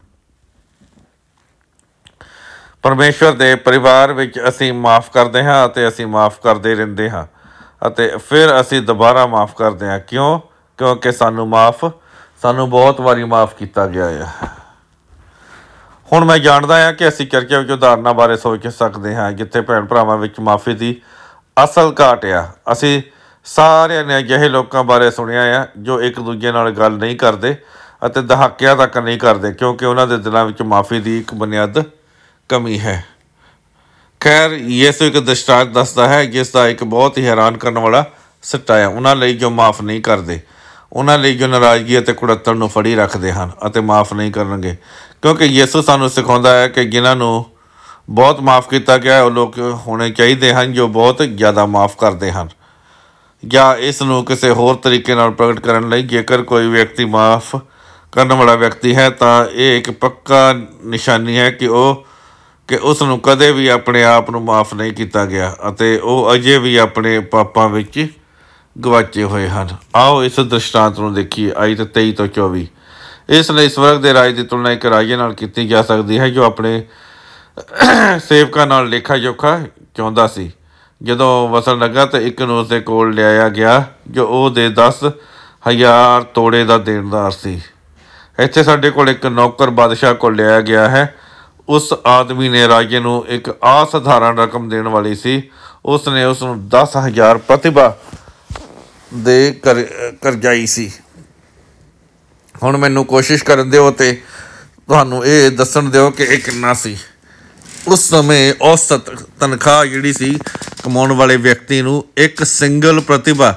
ਪਰਮੇਸ਼ਵਰ ਦੇ ਪਰਿਵਾਰ ਵਿੱਚ ਅਸੀਂ ਮਾਫ਼ ਕਰਦੇ ਹਾਂ ਅਤੇ ਅਸੀਂ ਮਾਫ਼ ਕਰਦੇ ਰਹਿੰਦੇ ਹਾਂ ਅਤੇ ਫਿਰ ਅਸੀਂ ਦੁਬਾਰਾ ਮਾਫ਼ ਕਰਦੇ ਹਾਂ। ਕਿਉਂਕਿ ਸਾਨੂੰ ਬਹੁਤ ਵਾਰੀ ਮਾਫ਼ ਕੀਤਾ ਗਿਆ ਹੈ। ਹੁਣ ਮੈਂ ਜਾਣਦਾ ਹਾਂ ਕਿ ਅਸੀਂ ਚਰਚਾ ਵਿੱਚ ਉਦਾਹਰਨਾਂ ਬਾਰੇ ਸੋਚ ਸਕਦੇ ਹਾਂ ਜਿੱਥੇ ਭੈਣ ਭਰਾਵਾਂ ਵਿੱਚ ਮਾਫੀ ਦੀ ਅਸਲ ਘਾਟ ਆ। ਅਸੀਂ ਸਾਰਿਆਂ ਨੇ ਅਜਿਹੇ ਲੋਕਾਂ ਬਾਰੇ ਸੁਣਿਆ ਆ ਜੋ ਇੱਕ ਦੂਜੇ ਨਾਲ ਗੱਲ ਨਹੀਂ ਕਰਦੇ ਅਤੇ ਦਹਾਕਿਆਂ ਤੱਕ ਨਹੀਂ ਕਰਦੇ ਕਿਉਂਕਿ ਉਹਨਾਂ ਦੇ ਦਿਲਾਂ ਵਿੱਚ ਮਾਫੀ ਦੀ ਇੱਕ ਬੁਨਿਆਦ ਕਮੀ ਹੈ। ਖੈਰ, ਯਿਸੂ ਇੱਕ ਦ੍ਰਿਸ਼ਟਾਂਤ ਦੱਸਦਾ ਹੈ ਜਿਸ ਦਾ ਇੱਕ ਬਹੁਤ ਹੀ ਹੈਰਾਨ ਕਰਨ ਵਾਲਾ ਸਿੱਟਾ ਹੈ। ਉਹਨਾਂ ਲਈ ਜੋ ਮਾਫ਼ ਨਹੀਂ ਕਰਦੇ, ਉਹਨਾਂ ਲਈ ਜੋ ਨਾਰਾਜ਼ਗੀ ਅਤੇ ਕੁੜੱਤਣ ਨੂੰ ਫੜੀ ਰੱਖਦੇ ਹਨ ਅਤੇ ਮਾਫ਼ ਨਹੀਂ ਕਰਨਗੇ, ਕਿਉਂਕਿ ਯਿਸੂ ਸਾਨੂੰ ਸਿਖਾਉਂਦਾ ਹੈ ਕਿ ਜਿਨ੍ਹਾਂ ਨੂੰ ਬਹੁਤ ਮਾਫ਼ ਕੀਤਾ ਗਿਆ ਉਹ ਲੋਕ ਹੋਣੇ ਚਾਹੀਦੇ ਹਨ ਜੋ ਬਹੁਤ ਜ਼ਿਆਦਾ ਮਾਫ਼ ਕਰਦੇ ਹਨ। ਜਾਂ ਇਸ ਨੂੰ ਕਿਸੇ ਹੋਰ ਤਰੀਕੇ ਨਾਲ ਪ੍ਰਗਟ ਕਰਨ ਲਈ, ਜੇਕਰ ਕੋਈ ਵਿਅਕਤੀ ਮਾਫ਼ ਕਰਨ ਵਾਲਾ ਵਿਅਕਤੀ ਹੈ ਤਾਂ ਇਹ ਇੱਕ ਪੱਕਾ ਨਿਸ਼ਾਨੀ ਹੈ ਕਿ ਉਸ ਨੂੰ ਕਦੇ ਵੀ ਆਪਣੇ ਆਪ ਨੂੰ ਮਾਫ਼ ਨਹੀਂ ਕੀਤਾ ਗਿਆ ਅਤੇ ਉਹ ਅਜੇ ਵੀ ਆਪਣੇ ਪਾਪਾਂ ਵਿੱਚ ਗਵਾਚੇ ਹੋਏ ਹਨ। ਆਓ ਇਸ ਦ੍ਰਿਸ਼ਟਾਂਤ ਨੂੰ ਦੇਖੀਏ। ਆਇਤ 23 ਤੋਂ 24। ਇਸ ਲਈ ਸਵਰਗ ਦੇ ਰਾਜ ਦੀ ਤੁਲਨਾ ਇੱਕ ਰਾਜੇ ਨਾਲ ਕੀਤੀ ਜਾ ਸਕਦੀ ਹੈ ਜੋ ਆਪਣੇ ਸੇਵਕਾਂ ਨਾਲ ਲੇਖਾ ਜੋਖਾ ਚਾਹੁੰਦਾ ਸੀ। ਜਦੋਂ ਵਸਣ ਲੱਗਾ ਤਾਂ ਇੱਕ ਨੂੰ ਉਸਦੇ ਕੋਲ ਲਿਆਇਆ ਗਿਆ ਜੋ ਉਹਦੇ 10,000 ਤੋੜੇ ਦਾ ਦੇਣਦਾਰ ਸੀ। ਇੱਥੇ ਸਾਡੇ ਕੋਲ ਇੱਕ ਨੌਕਰ ਬਾਦਸ਼ਾਹ ਕੋਲ ਲਿਆਇਆ ਗਿਆ ਹੈ। ਉਸ ਆਦਮੀ ਨੇ ਰਾਜੇ ਨੂੰ ਇੱਕ ਅਸਾਧਾਰਨ ਰਕਮ ਦੇਣ ਵਾਲੀ ਸੀ। ਉਸ ਨੇ ਉਸ ਨੂੰ 10,000 ਪ੍ਰਤਿਭਾ ਦੇ ਕਰਜ਼ਾਈ ਸੀ। ਹੁਣ ਮੈਨੂੰ ਕੋਸ਼ਿਸ਼ ਕਰਨ ਦਿਓ ਅਤੇ ਤੁਹਾਨੂੰ ਇਹ ਦੱਸਣ ਦਿਓ ਕਿ ਇਹ ਕਿੰਨਾ ਸੀ। ਉਸ ਸਮੇਂ ਔਸਤ ਤਨਖਾਹ ਜਿਹੜੀ ਸੀ ਕਮਾਉਣ ਵਾਲੇ ਵਿਅਕਤੀ ਨੂੰ ਇੱਕ ਸਿੰਗਲ ਪ੍ਰਤਿਭਾ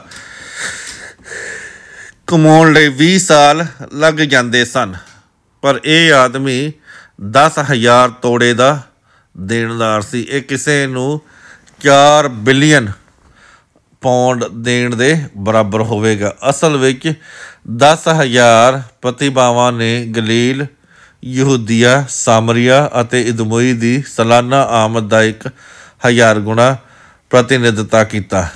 ਕਮਾਉਣ ਲਈ 20 ਸਾਲ ਲੱਗ ਜਾਂਦੇ ਸਨ, ਪਰ ਇਹ ਆਦਮੀ 10,000 ਤੋੜੇ ਦਾ ਦੇਣਦਾਰ ਸੀ। ਇਹ ਕਿਸੇ ਨੂੰ 4 ਬਿਲੀਅਨ ਪਾਉਂਡ ਦੇਣ ਦੇ ਬਰਾਬਰ ਹੋਵੇਗਾ। ਅਸਲ ਵਿੱਚ 10,000 ਪ੍ਰਤਿਭਾਵਾਂ ਨੇ ਗਲੀਲ, ਯਹੂਦੀਆ, ਸਾਮਰੀਆ ਅਤੇ ਇਦਮੋਈ ਦੀ ਸਾਲਾਨਾ ਆਮਦ ਦਾ 1,000 ਗੁਣਾ ਪ੍ਰਤੀਨਿਧਤਾ ਕੀਤਾ।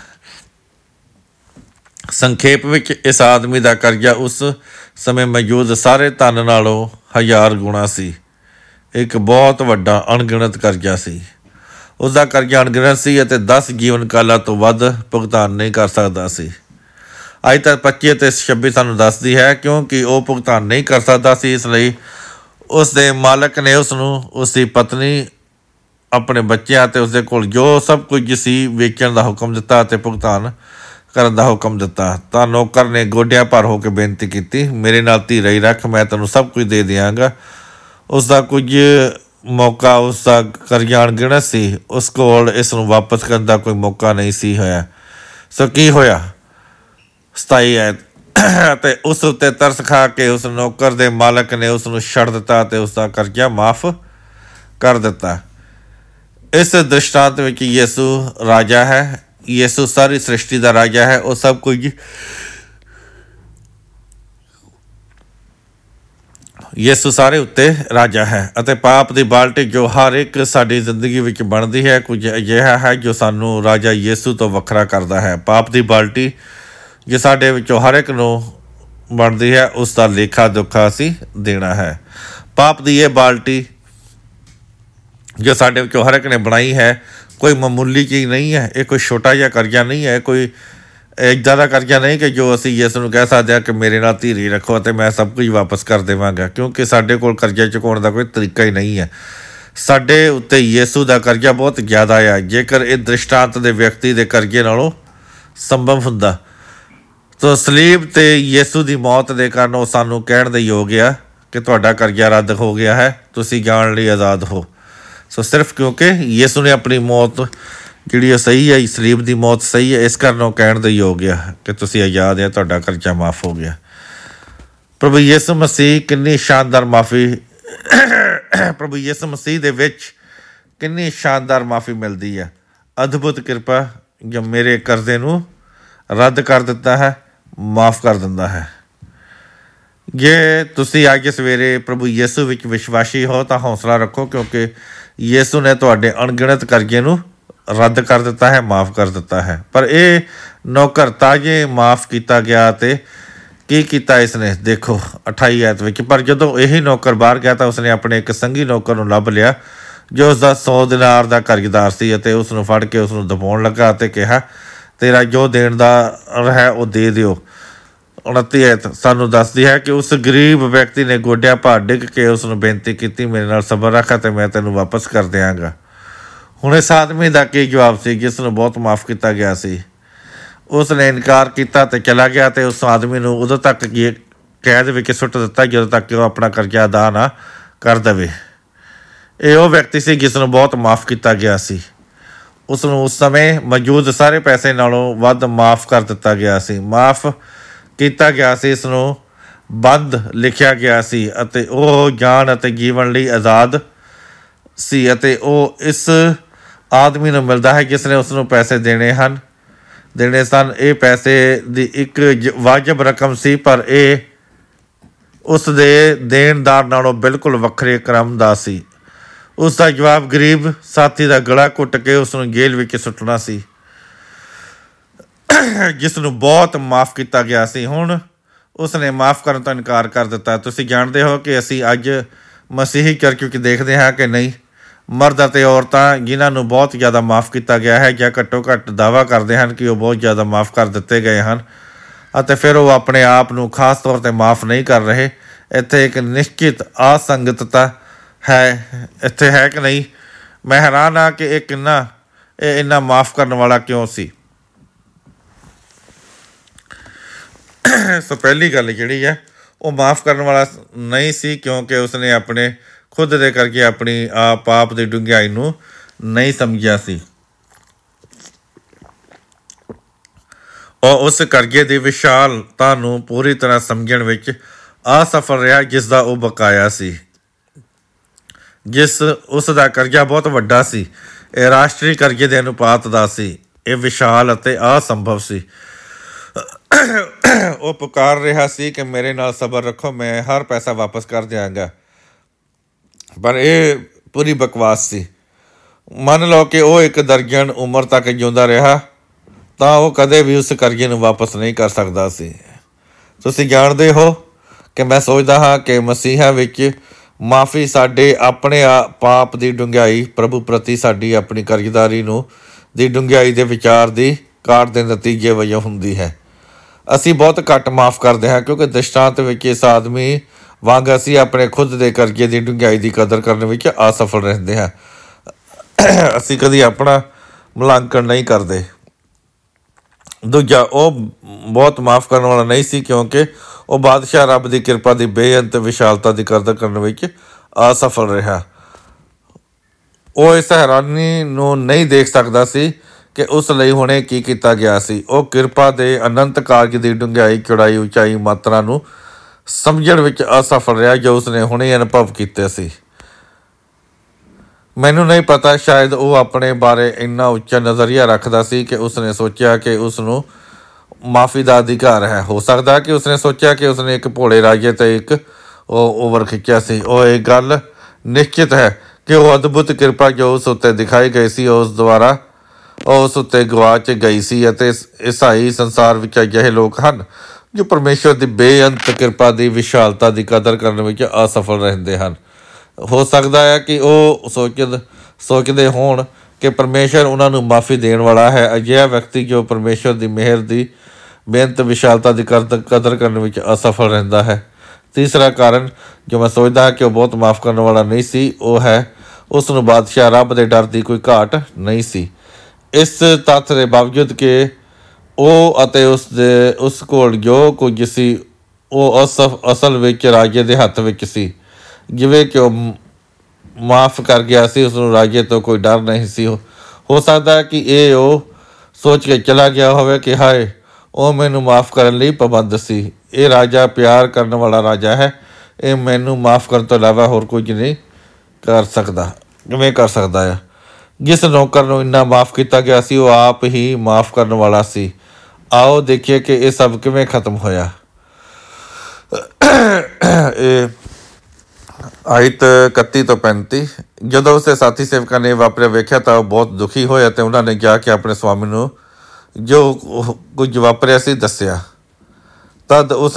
ਸੰਖੇਪ ਵਿੱਚ ਇਸ ਆਦਮੀ ਦਾ ਕਰਜ਼ਾ ਉਸ ਸਮੇਂ ਮੌਜੂਦ ਸਾਰੇ ਧਨ ਨਾਲੋਂ 1000 ਗੁਣਾ ਸੀ। ਇੱਕ ਬਹੁਤ ਵੱਡਾ ਅਣਗਿਣਤ ਕਰਜ਼ਾ ਸੀ। ਉਸਦਾ ਕਰਜ਼ਾ ਅਣਗਿਣਤ ਸੀ ਅਤੇ 10 ਜੀਵਨ ਕਾਲਾਂ ਤੋਂ ਵੱਧ ਭੁਗਤਾਨ ਨਹੀਂ ਕਰ ਸਕਦਾ ਸੀ। ਅੱਜ ਤੱਕ 25 ਅਤੇ 26 ਸਾਨੂੰ ਦੱਸਦੀ ਹੈ ਕਿਉਂਕਿ ਉਹ ਭੁਗਤਾਨ ਨਹੀਂ ਕਰ ਸਕਦਾ ਸੀ, ਇਸ ਲਈ ਉਸ ਦੇ ਮਾਲਕ ਨੇ ਉਸਨੂੰ ਉਸਦੀ ਪਤਨੀ, ਆਪਣੇ ਬੱਚਿਆਂ ਅਤੇ ਉਸਦੇ ਕੋਲ ਜੋ ਸਭ ਕੁਝ ਸੀ ਵੇਚਣ ਦਾ ਹੁਕਮ ਦਿੱਤਾ ਅਤੇ ਭੁਗਤਾਨ ਕਰਨ ਦਾ ਹੁਕਮ ਦਿੱਤਾ। ਤਾਂ ਨੌਕਰ ਨੇ ਗੋਡਿਆਂ ਭਰ ਹੋ ਕੇ ਬੇਨਤੀ ਕੀਤੀ, ਮੇਰੇ ਨਾਲ ਧੀਰਜ ਰੱਖ, ਮੈਂ ਤੈਨੂੰ ਸਭ ਕੁਝ ਦੇ ਦਿਆਂਗਾ। ਉਸਦਾ ਕੁਝ ਮੌਕਾ, ਉਸਦਾ ਕਰਜ਼ਾ ਅਣਗਿਣਤ ਸੀ, ਉਸ ਕੋਲ ਇਸ ਨੂੰ ਵਾਪਸ ਕਰਨ ਦਾ ਕੋਈ ਮੌਕਾ ਨਹੀਂ ਸੀ ਹੋਇਆ। ਸੋ ਕੀ ਹੋਇਆ? 27 ਹੈ ਅਤੇ ਉਸ ਉੱਤੇ ਤਰਸ ਖਾ ਕੇ ਉਸ ਨੌਕਰ ਦੇ ਮਾਲਕ ਨੇ ਉਸ ਨੂੰ ਛੱਡ ਦਿੱਤਾ ਅਤੇ ਉਸਦਾ ਕਰਜ਼ਾ ਮਾਫ਼ ਕਰ ਦਿੱਤਾ। ਇਸ ਦ੍ਰਿਸ਼ਟਾਂਤ ਵਿੱਚ ਯਿਸੂ ਰਾਜਾ ਹੈ। ਯਿਸੂ ਸਾਰੀ ਸ੍ਰਿਸ਼ਟੀ ਦਾ ਰਾਜਾ ਹੈ। ਉਹ ਸਭ ਕੁਝ ਯਿਸੂ ਸਾਰੇ ਉੱਤੇ ਰਾਜਾ ਹੈ ਅਤੇ ਪਾਪ ਦੀ ਬਾਲਟੀ ਜੋ ਹਰ ਇੱਕ ਸਾਡੀ ਜ਼ਿੰਦਗੀ ਵਿੱਚ ਬਣਦੀ ਹੈ ਕੁਝ ਅਜਿਹਾ ਹੈ ਜੋ ਸਾਨੂੰ ਰਾਜਾ ਯਿਸੂ ਤੋਂ ਵੱਖਰਾ ਕਰਦਾ ਹੈ। ਪਾਪ ਦੀ ਬਾਲਟੀ ਜੋ ਸਾਡੇ ਵਿੱਚੋਂ ਹਰ ਇੱਕ ਨੂੰ ਬਣਦੀ ਹੈ ਉਸ ਦਾ ਲੇਖਾ ਜੋਖਾ ਅਸੀਂ ਦੇਣਾ ਹੈ। ਪਾਪ ਦੀ ਇਹ ਬਾਲਟੀ ਜੋ ਸਾਡੇ ਵਿੱਚੋਂ ਹਰ ਇੱਕ ਨੇ ਬਣਾਈ ਹੈ ਕੋਈ ਮਾਮੂਲੀ ਚੀਜ਼ ਨਹੀਂ ਹੈ। ਇਹ ਕੋਈ ਛੋਟਾ ਜਿਹਾ ਕਰਜ਼ਾ ਨਹੀਂ ਹੈ, ਕੋਈ ਇੱਦਾਂ ਦਾ ਕਰਜ਼ਾ ਨਹੀਂ ਕਿ ਜੋ ਅਸੀਂ ਯਿਸੂ ਨੂੰ ਕਹਿ ਸਕਦੇ ਹਾਂ ਕਿ ਮੇਰੇ ਨਾਲ ਧੀਰਜ ਰੱਖੋ ਅਤੇ ਮੈਂ ਸਭ ਕੁਝ ਵਾਪਸ ਕਰ ਦੇਵਾਂਗਾ, ਕਿਉਂਕਿ ਸਾਡੇ ਕੋਲ ਕਰਜ਼ਾ ਚੁਕਾਉਣ ਦਾ ਕੋਈ ਤਰੀਕਾ ਹੀ ਨਹੀਂ ਹੈ। ਸਾਡੇ ਉੱਤੇ ਯਿਸੂ ਦਾ ਕਰਜ਼ਾ ਬਹੁਤ ਜ਼ਿਆਦਾ ਆ। ਜੇਕਰ ਇਹ ਦ੍ਰਿਸ਼ਟਾਂਤ ਦੇ ਵਿਅਕਤੀ ਦੇ ਕਰਜ਼ੇ ਨਾਲੋਂ ਸੰਭਵ ਹੁੰਦਾ ਤਾਂ ਸਲੀਬ 'ਤੇ ਯਿਸੂ ਦੀ ਮੌਤ ਦੇ ਕਾਰਨ ਉਹ ਸਾਨੂੰ ਕਹਿਣ ਦੇ ਯੋਗ ਆ ਕਿ ਤੁਹਾਡਾ ਕਰਜ਼ਾ ਰੱਦ ਹੋ ਗਿਆ ਹੈ, ਤੁਸੀਂ ਜਾਣ ਲਈ ਆਜ਼ਾਦ ਹੋ। ਸੋ ਸਿਰਫ ਕਿਉਂਕਿ ਯਿਸੂ ਨੇ ਆਪਣੀ ਮੌਤ ਜਿਹੜੀ ਉਹ ਸਹੀ ਹੈ, ਸਲੀਬ ਦੀ ਮੌਤ ਸਹੀ ਹੈ, ਇਸ ਕਾਰਨ ਉਹ ਕਹਿਣ ਦੇ ਯੋਗ ਆ ਕਿ ਤੁਸੀਂ ਆਜ਼ਾਦ ਆ, ਤੁਹਾਡਾ ਕਰਜ਼ਾ ਮਾਫ਼ ਹੋ ਗਿਆ। ਪ੍ਰਭੂ ਯਿਸੂ ਮਸੀਹ ਕਿੰਨੀ ਸ਼ਾਨਦਾਰ ਮਾਫ਼ੀ, ਪ੍ਰਭੂ ਯਿਸੂ ਮਸੀਹ ਦੇ ਵਿੱਚ ਕਿੰਨੀ ਸ਼ਾਨਦਾਰ ਮਾਫੀ ਮਿਲਦੀ ਹੈ। ਅਦਭੁਤ ਕਿਰਪਾ ਜੋ ਮੇਰੇ ਕਰਜ਼ੇ ਨੂੰ ਰੱਦ ਕਰ ਦਿੱਤਾ ਹੈ, ਮਾਫ ਕਰ ਦਿੰਦਾ ਹੈ। ਜੇ ਤੁਸੀਂ ਅੱਜ ਸਵੇਰੇ ਪ੍ਰਭੂ ਯਿਸੂ ਵਿੱਚ ਵਿਸ਼ਵਾਸੀ ਹੋ ਤਾਂ ਹੌਸਲਾ ਰੱਖੋ, ਕਿਉਂਕਿ ਯਿਸੂ ਨੇ ਤੁਹਾਡੇ ਅਣਗਿਣਤ ਕਰਜ਼ੇ ਨੂੰ ਰੱਦ ਕਰ ਦਿੱਤਾ ਹੈ, ਮਾਫ ਕਰ ਦਿੱਤਾ ਹੈ। ਪਰ ਇਹ ਨੌਕਰ ਤਾਜੇ ਮਾਫ ਕੀਤਾ ਗਿਆ ਅਤੇ ਕੀ ਕੀਤਾ ਇਸਨੇ, ਦੇਖੋ 28 ਐਤ ਵਿੱਚ। ਪਰ ਜਦੋਂ ਇਹੀ ਨੌਕਰ ਬਾਹਰ ਗਿਆ ਤਾਂ ਉਸਨੇ ਆਪਣੇ ਇੱਕ ਸੰਗੀ ਨੌਕਰ ਨੂੰ ਲੱਭ ਲਿਆ ਜੋ ਉਸਦਾ 100 ਦਿਨਾਰ ਦਾ ਕਰਜ਼ਦਾਰ ਸੀ, ਅਤੇ ਉਸਨੂੰ ਫੜ ਕੇ ਉਸਨੂੰ ਦਬਾਉਣ ਲੱਗਾ ਅਤੇ ਕਿਹਾ, ਤੇਰਾ ਜੋ ਦੇਣ ਦਾ ਹੈ ਉਹ ਦੇ ਦਿਓ। 29 ਐਤ ਸਾਨੂੰ ਦੱਸਦੀ ਹੈ ਕਿ ਉਸ ਗਰੀਬ ਵਿਅਕਤੀ ਨੇ ਗੋਡਿਆਂ ਭਾਰ ਡਿੱਗ ਕੇ ਉਸਨੂੰ ਬੇਨਤੀ ਕੀਤੀ, ਮੇਰੇ ਨਾਲ ਸਬਰ ਰੱਖ ਅਤੇ ਮੈਂ ਤੈਨੂੰ ਵਾਪਸ ਕਰ ਦਿਆਂਗਾ। ਹੁਣ ਇਸ ਆਦਮੀ ਦਾ ਕੀ ਜਵਾਬ ਸੀ ਜਿਸ ਨੂੰ ਬਹੁਤ ਮਾਫ ਕੀਤਾ ਗਿਆ ਸੀ? ਉਸ ਨੇ ਇਨਕਾਰ ਕੀਤਾ ਅਤੇ ਚਲਾ ਗਿਆ, ਅਤੇ ਉਸ ਆਦਮੀ ਨੂੰ ਉਦੋਂ ਤੱਕ ਕੈਦ ਵਿੱਚ ਸੁੱਟ ਦਿੱਤਾ ਜਦੋਂ ਤੱਕ ਕਿ ਉਹ ਆਪਣਾ ਕਰਜ਼ਾ ਅਦਾ ਨਾ ਕਰ ਦੇਵੇ। ਇਹ ਉਹ ਵਿਅਕਤੀ ਸੀ ਜਿਸ ਨੂੰ ਬਹੁਤ ਮਾਫ ਕੀਤਾ ਗਿਆ ਸੀ। ਉਸ ਨੂੰ ਉਸ ਸਮੇਂ ਮੌਜੂਦ ਸਾਰੇ ਪੈਸੇ ਨਾਲੋਂ ਵੱਧ ਮਾਫ ਕਰ ਦਿੱਤਾ ਗਿਆ ਸੀ। ਮਾਫ ਕੀਤਾ ਗਿਆ ਸੀ, ਇਸ ਨੂੰ ਬੰਦ ਲਿਖਿਆ ਗਿਆ ਸੀ ਅਤੇ ਉਹ ਜਾਨ ਅਤੇ ਜੀਵਨ ਲਈ ਆਜ਼ਾਦ ਸੀ। ਅਤੇ ਉਹ ਇਸ ਆਦਮੀ ਨੂੰ ਮਿਲਦਾ ਹੈ ਜਿਸ ਨੇ ਉਸ ਨੂੰ ਪੈਸੇ ਦੇਣੇ ਸਨ। ਇਹ ਪੈਸੇ ਦੀ ਇੱਕ ਵਾਜਬ ਰਕਮ ਸੀ, ਪਰ ਇਹ ਉਸ ਦੇ ਦੇਣਦਾਰ ਨਾਲੋਂ ਬਿਲਕੁਲ ਵੱਖਰੇ ਕ੍ਰਮ ਦਾ ਸੀ। ਉਸ ਦਾ ਜਵਾਬ ਗਰੀਬ ਸਾਥੀ ਦਾ ਗਲਾ ਘੁੱਟ ਕੇ ਉਸ ਨੂੰ ਜੇਲ੍ਹ ਵਿੱਚ ਸੁੱਟਣਾ ਸੀ, ਜਿਸ ਨੂੰ ਬਹੁਤ ਮਾਫ ਕੀਤਾ ਗਿਆ ਸੀ। ਹੁਣ ਉਸ ਨੇ ਮਾਫ ਕਰਨ ਤੋਂ ਇਨਕਾਰ ਕਰ ਦਿੱਤਾ। ਤੁਸੀਂ ਜਾਣਦੇ ਹੋ ਕਿ ਅਸੀਂ ਅੱਜ ਮਸੀਹੀ ਚਰਚ ਵਿੱਚ ਦੇਖਦੇ ਹਾਂ ਕਿ ਨਹੀਂ, ਮਰਦ ਅਤੇ ਔਰਤਾਂ ਜਿਨ੍ਹਾਂ ਨੂੰ ਬਹੁਤ ਜ਼ਿਆਦਾ ਮਾਫ ਕੀਤਾ ਗਿਆ ਹੈ ਜਾਂ ਘੱਟੋ ਘੱਟ ਦਾਅਵਾ ਕਰਦੇ ਹਨ ਕਿ ਉਹ ਬਹੁਤ ਜ਼ਿਆਦਾ ਮਾਫ ਕਰ ਦਿੱਤੇ ਗਏ ਹਨ, ਅਤੇ ਫਿਰ ਉਹ ਆਪਣੇ ਆਪ ਨੂੰ ਖਾਸ ਤੌਰ 'ਤੇ ਮਾਫ ਨਹੀਂ ਕਰ ਰਹੇ। ਇੱਥੇ ਇੱਕ ਨਿਸ਼ਚਿਤ ਅਸੰਗਤਤਾ ਹੈ, ਇੱਥੇ ਹੈ ਕਿ ਨਹੀਂ? ਮੈਂ ਹੈਰਾਨ ਹਾਂ ਕਿ ਇਹ ਇੰਨਾ ਮਾਫ ਕਰਨ ਵਾਲਾ ਕਿਉਂ ਸੀ। ਸੋ ਪਹਿਲੀ ਗੱਲ ਜਿਹੜੀ ਹੈ ਉਹ ਮਾਫ ਕਰਨ ਵਾਲਾ ਨਹੀਂ ਸੀ, ਕਿਉਂਕਿ ਉਸਨੇ ਆਪਣੇ ਖੁਦ ਦੇ ਕਰਕੇ ਆਪਣੀ ਪਾਪ ਦੀ ਡੂੰਘਾਈ ਨੂੰ ਨਹੀਂ ਸਮਝਿਆ ਸੀ। ਉਹ ਉਸ ਕਰਜ਼ੇ ਦੀ ਵਿਸ਼ਾਲਤਾ ਨੂੰ ਪੂਰੀ ਤਰ੍ਹਾਂ ਸਮਝਣ ਵਿੱਚ ਅਸਫਲ ਰਿਹਾ ਜਿਸ ਦਾ ਉਹ ਬਕਾਇਆ ਸੀ। ਉਸ ਦਾ ਕਰਜ਼ਾ ਬਹੁਤ ਵੱਡਾ ਸੀ, ਇਹ ਰਾਸ਼ਟਰੀ ਕਰਜ਼ੇ ਦੇ ਅਨੁਪਾਤ ਦਾ ਸੀ। ਇਹ ਵਿਸ਼ਾਲ ਅਤੇ ਅਸੰਭਵ ਸੀ। ਉਹ ਪੁਕਾਰ ਰਿਹਾ ਸੀ ਕਿ ਮੇਰੇ ਨਾਲ ਸਬਰ ਰੱਖੋ, ਮੈਂ ਹਰ ਪੈਸਾ ਵਾਪਸ ਕਰ ਦਿਆਂਗਾ। ਪਰ ਇਹ ਪੂਰੀ ਬਕਵਾਸ ਸੀ। ਮੰਨ ਲਓ ਕਿ ਉਹ ਇੱਕ ਦਰਜਨ ਉਮਰ ਤੱਕ ਜਿਉਂਦਾ ਰਿਹਾ ਤਾਂ ਉਹ ਕਦੇ ਵੀ ਉਸ ਕਰਜ਼ੇ ਨੂੰ ਵਾਪਸ ਨਹੀਂ ਕਰ ਸਕਦਾ ਸੀ। ਤੁਸੀਂ ਜਾਣਦੇ ਹੋ ਕਿ ਮੈਂ ਸੋਚਦਾ ਹਾਂ ਕਿ ਮਸੀਹਾਂ ਵਿੱਚ ਮਾਫੀ ਸਾਡੇ ਆਪਣੇ ਪਾਪ ਦੀ ਡੂੰਘਾਈ ਪ੍ਰਭੂ ਪ੍ਰਤੀ ਸਾਡੀ ਆਪਣੀ ਕਰਜ਼ਦਾਰੀ ਦੀ ਡੂੰਘਾਈ ਦੇ ਵਿਚਾਰ ਦੀ ਘਾਟ ਦੇ ਨਤੀਜੇ ਵਜੋਂ ਹੁੰਦੀ ਹੈ। ਅਸੀਂ ਬਹੁਤ ਘੱਟ ਮਾਫ ਕਰਦੇ ਹਾਂ, ਕਿਉਂਕਿ ਦ੍ਰਿਸ਼ਟਾਂਤ ਵਿੱਚ ਇਸ ਆਦਮੀ ਵਾਂਗ ਅਸੀਂ ਆਪਣੇ ਖੁਦ ਦੇ ਕਰਜ਼ੇ ਦੀ ਡੂੰਘਾਈ ਦੀ ਕਦਰ ਕਰਨ ਵਿੱਚ ਅਸਫਲ ਰਹਿੰਦੇ ਹਾਂ। ਅਸੀਂ ਕਦੀ ਆਪਣਾ ਮੁਲਾਂਕਣ ਨਹੀਂ ਕਰਦੇ। ਦੂਜਾ, ਉਹ ਬਹੁਤ ਮਾਫ ਕਰਨ ਵਾਲਾ ਨਹੀਂ ਸੀ, ਕਿਉਂਕਿ ਉਹ ਬਾਦਸ਼ਾਹ ਰੱਬ ਦੀ ਕਿਰਪਾ ਦੀ ਬੇਅੰਤ ਵਿਸ਼ਾਲਤਾ ਦੀ ਕਦਰ ਕਰਨ ਵਿੱਚ ਅਸਫਲ ਰਿਹਾ। ਉਹ ਇਸ ਹੈਰਾਨੀ ਨੂੰ ਨਹੀਂ ਦੇਖ ਸਕਦਾ ਸੀ ਕਿ ਉਸ ਲਈ ਹੁਣੇ ਕੀ ਕੀਤਾ ਗਿਆ ਸੀ। ਉਹ ਕਿਰਪਾ ਦੇ ਅਨੰਤ ਕਾਰਜ ਦੀ ਡੂੰਘਾਈ, ਚੌੜਾਈ, ਉਚਾਈ, ਮਾਤਰਾ ਨੂੰ ਸਮਝਣ ਵਿੱਚ ਅਸਫਲ ਰਿਹਾ ਜੋ ਉਸਨੇ ਹੁਣੇ ਅਨੁਭਵ ਕੀਤੇ ਸੀ। ਮੈਨੂੰ ਨਹੀਂ ਪਤਾ, ਸ਼ਾਇਦ ਉਹ ਆਪਣੇ ਬਾਰੇ ਇੰਨਾ ਉੱਚਾ ਨਜ਼ਰੀਆ ਰੱਖਦਾ ਸੀ ਕਿ ਉਸਨੇ ਸੋਚਿਆ ਕਿ ਉਸਨੂੰ ਮਾਫੀ ਦਾ ਅਧਿਕਾਰ ਹੈ। ਹੋ ਸਕਦਾ ਕਿ ਉਸਨੇ ਸੋਚਿਆ ਕਿ ਉਸਨੇ ਇੱਕ ਭੋਲੇ ਰਾਜੇ 'ਤੇ ਇੱਕ ਓਵਰ ਖਿੱਚਿਆ ਸੀ। ਉਹ ਇਹ ਗੱਲ ਨਿਸ਼ਚਿਤ ਹੈ ਕਿ ਉਹ ਅਦਭੁਤ ਕਿਰਪਾ ਜੋ ਉਸ ਉੱਤੇ ਦਿਖਾਈ ਗਈ ਸੀ ਉਸ ਉੱਤੇ ਗਵਾਚ ਗਈ ਸੀ, ਅਤੇ ਈਸਾਈ ਸੰਸਾਰ ਵਿੱਚ ਅਜਿਹੇ ਲੋਕ ਹਨ ਜੋ ਪਰਮੇਸ਼ਵਰ ਦੀ ਬੇਅੰਤ ਕਿਰਪਾ ਦੀ ਵਿਸ਼ਾਲਤਾ ਦੀ ਕਦਰ ਕਰਨ ਵਿੱਚ ਅਸਫਲ ਰਹਿੰਦੇ ਹਨ। ਹੋ ਸਕਦਾ ਹੈ ਕਿ ਉਹ ਸੋਚਦੇ ਹੋਣ ਕਿ ਪਰਮੇਸ਼ਵਰ ਉਹਨਾਂ ਨੂੰ ਮਾਫੀ ਦੇਣ ਵਾਲਾ ਹੈ। ਅਜਿਹਾ ਵਿਅਕਤੀ ਜੋ ਪਰਮੇਸ਼ਵਰ ਦੀ ਮਿਹਰ ਦੀ ਬੇਅੰਤ ਵਿਸ਼ਾਲਤਾ ਦੀ ਕਦਰ ਕਰਨ ਵਿੱਚ ਅਸਫਲ ਰਹਿੰਦਾ ਹੈ। ਤੀਸਰਾ ਕਾਰਨ ਜੋ ਮੈਂ ਸੋਚਦਾ ਹਾਂ ਕਿ ਉਹ ਬਹੁਤ ਮਾਫ ਕਰਨ ਵਾਲਾ ਨਹੀਂ ਸੀ, ਉਹ ਹੈ ਉਸ ਨੂੰ ਬਾਦਸ਼ਾਹ ਰੱਬ ਦੇ ਡਰ ਦੀ ਕੋਈ ਘਾਟ ਨਹੀਂ ਸੀ। ਇਸ ਤੱਥ ਦੇ ਬਾਵਜੂਦ ਕਿ ਉਹ ਅਤੇ ਉਸ ਕੋਲ ਜੋ ਕੁਝ ਸੀ ਉਹ ਅਸਲ ਵਿੱਚ ਰਾਜੇ ਦੇ ਹੱਥ ਵਿੱਚ ਸੀ। ਜਿਵੇਂ ਕਿ ਉਹ ਮਾਫ ਕਰ ਗਿਆ ਸੀ, ਉਸਨੂੰ ਰਾਜੇ ਤੋਂ ਕੋਈ ਡਰ ਨਹੀਂ ਸੀ। ਹੋ ਸਕਦਾ ਹੈ ਕਿ ਇਹ ਉਹ ਸੋਚ ਕੇ ਚਲਾ ਗਿਆ ਹੋਵੇ ਕਿ ਹਾਏ, ਉਹ ਮੈਨੂੰ ਮਾਫ ਕਰਨ ਲਈ ਪਾਬੰਦ ਸੀ। ਇਹ ਰਾਜਾ ਪਿਆਰ ਕਰਨ ਵਾਲਾ ਰਾਜਾ ਹੈ, ਇਹ ਮੈਨੂੰ ਮਾਫ ਕਰਨ ਤੋਂ ਇਲਾਵਾ ਹੋਰ ਕੁਝ ਨਹੀਂ ਕਰ ਸਕਦਾ। ਕਿਵੇਂ ਕਰ ਸਕਦਾ ਹੈ? ਜਿਸ ਨੌਕਰ ਨੂੰ ਇੰਨਾ ਮਾਫ਼ ਕੀਤਾ ਗਿਆ ਸੀ ਉਹ ਆਪ ਹੀ ਮਾਫ਼ ਕਰਨ ਵਾਲਾ ਸੀ। ਆਓ ਦੇਖੀਏ ਕਿ ਇਹ ਸਭ ਕਿਵੇਂ ਖਤਮ ਹੋਇਆ। ਇਹ ਆਇਤ 31 ਤੋਂ 35। ਜਦੋਂ ਉਸਦੇ ਸਾਥੀ ਸੇਵਕਾਂ ਨੇ ਵਾਪਰਿਆ ਵੇਖਿਆ ਤਾਂ ਉਹ ਬਹੁਤ ਦੁਖੀ ਹੋਏ ਅਤੇ ਉਹਨਾਂ ਨੇ ਜਾ ਕੇ ਆਪਣੇ ਸਵਾਮੀ ਨੂੰ ਜੋ ਕੁਝ ਵਾਪਰਿਆ ਸੀ ਦੱਸਿਆ। ਤਦ ਉਸ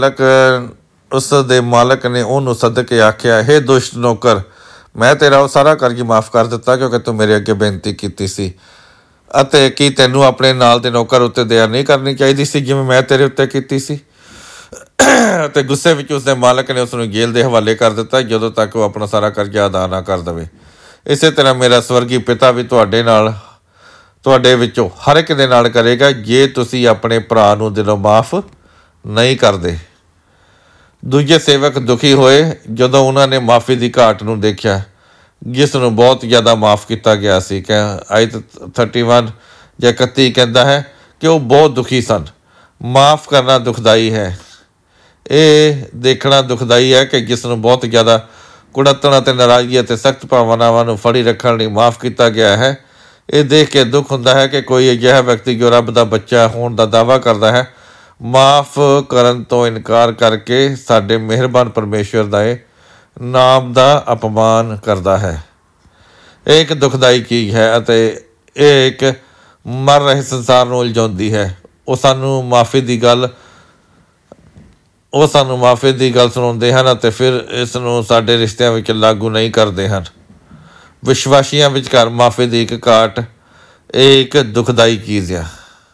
ਦੇ ਮਾਲਕ ਨੇ ਉਹਨੂੰ ਸੱਦ ਕੇ ਆਖਿਆ, ਹੇ ਦੁਸ਼ਟ ਨੌਕਰ, ਮੈਂ ਤੇਰਾ ਉਹ ਸਾਰਾ ਕਰਜ਼ ਮਾਫ਼ ਕਰ ਦਿੱਤਾ ਕਿਉਂਕਿ ਤੂੰ ਮੇਰੇ ਅੱਗੇ ਬੇਨਤੀ ਕੀਤੀ ਸੀ। ਅਤੇ ਕੀ ਤੈਨੂੰ ਆਪਣੇ ਨਾਲ ਦੇ ਨੌਕਰ ਉੱਤੇ ਦਇਆ ਨਹੀਂ ਕਰਨੀ ਚਾਹੀਦੀ ਸੀ ਜਿਵੇਂ ਮੈਂ ਤੇਰੇ ਉੱਤੇ ਕੀਤੀ ਸੀ? ਅਤੇ ਗੁੱਸੇ ਵਿੱਚ ਉਸਦੇ ਮਾਲਕ ਨੇ ਉਸਨੂੰ ਜੇਲ੍ਹ ਦੇ ਹਵਾਲੇ ਕਰ ਦਿੱਤਾ ਜਦੋਂ ਤੱਕ ਉਹ ਆਪਣਾ ਸਾਰਾ ਕਰਜ਼ਾ ਅਦਾ ਨਾ ਕਰ ਦੇਵੇ। ਇਸੇ ਤਰ੍ਹਾਂ ਮੇਰਾ ਸਵਰਗੀ ਪਿਤਾ ਵੀ ਤੁਹਾਡੇ ਵਿੱਚੋਂ ਹਰ ਇੱਕ ਦੇ ਨਾਲ ਕਰੇਗਾ ਜੇ ਤੁਸੀਂ ਆਪਣੇ ਭਰਾ ਨੂੰ ਦਿਲੋਂ ਮਾਫ਼ ਨਹੀਂ ਕਰਦੇ। ਦੂਜੇ ਸੇਵਕ ਦੁਖੀ ਹੋਏ ਜਦੋਂ ਉਹਨਾਂ ਨੇ ਮਾਫ਼ੀ ਦੀ ਘਾਟ ਨੂੰ ਦੇਖਿਆ ਜਿਸ ਨੂੰ ਬਹੁਤ ਜ਼ਿਆਦਾ ਮਾਫ਼ ਕੀਤਾ ਗਿਆ ਸੀ। ਆਇਤ 31 ਜਾਂ 31 ਕਹਿੰਦਾ ਹੈ ਕਿ ਉਹ ਬਹੁਤ ਦੁਖੀ ਸਨ। ਮਾਫ਼ ਕਰਨਾ ਦੁਖਦਾਈ ਹੈ। ਇਹ ਦੇਖਣਾ ਦੁਖਦਾਈ ਹੈ ਕਿ ਜਿਸ ਨੂੰ ਬਹੁਤ ਜ਼ਿਆਦਾ ਕੁੜੱਤਣ ਅਤੇ ਨਾਰਾਜ਼ਗੀ ਅਤੇ ਸਖਤ ਭਾਵਨਾਵਾਂ ਨੂੰ ਫੜੀ ਰੱਖਣ ਲਈ ਮਾਫ਼ ਕੀਤਾ ਗਿਆ ਹੈ। ਇਹ ਦੇਖ ਕੇ ਦੁੱਖ ਹੁੰਦਾ ਹੈ ਕਿ ਕੋਈ ਅਜਿਹਾ ਵਿਅਕਤੀ ਜੋ ਰੱਬ ਦਾ ਬੱਚਾ ਹੋਣ ਦਾ ਦਾਅਵਾ ਕਰਦਾ ਹੈ ਮਾਫ਼ ਕਰਨ ਤੋਂ ਇਨਕਾਰ ਕਰਕੇ ਸਾਡੇ ਮਿਹਰਬਾਨ ਪਰਮੇਸ਼ਵਰ ਦੇ ਨਾਮ ਦਾ ਅਪਮਾਨ ਕਰਦਾ ਹੈ। ਇਹ ਇੱਕ ਦੁਖਦਾਈ ਚੀਜ਼ ਹੈ ਅਤੇ ਇਹ ਇੱਕ ਮਰ ਰਹੇ ਸੰਸਾਰ ਨੂੰ ਉਲਝਾਉਂਦੀ ਹੈ। ਉਹ ਸਾਨੂੰ ਮਾਫ਼ੀ ਦੀ ਗੱਲ ਸੁਣਾਉਂਦੇ ਹਨ ਅਤੇ ਫਿਰ ਇਸ ਨੂੰ ਸਾਡੇ ਰਿਸ਼ਤਿਆਂ ਵਿੱਚ ਲਾਗੂ ਨਹੀਂ ਕਰਦੇ ਹਨ। ਵਿਸ਼ਵਾਸੀਆਂ ਵਿਚਕਾਰ ਮਾਫ਼ੀ ਦੀ ਇੱਕ ਘਾਟ ਇਹ ਇੱਕ ਦੁਖਦਾਈ ਚੀਜ਼ ਹੈ।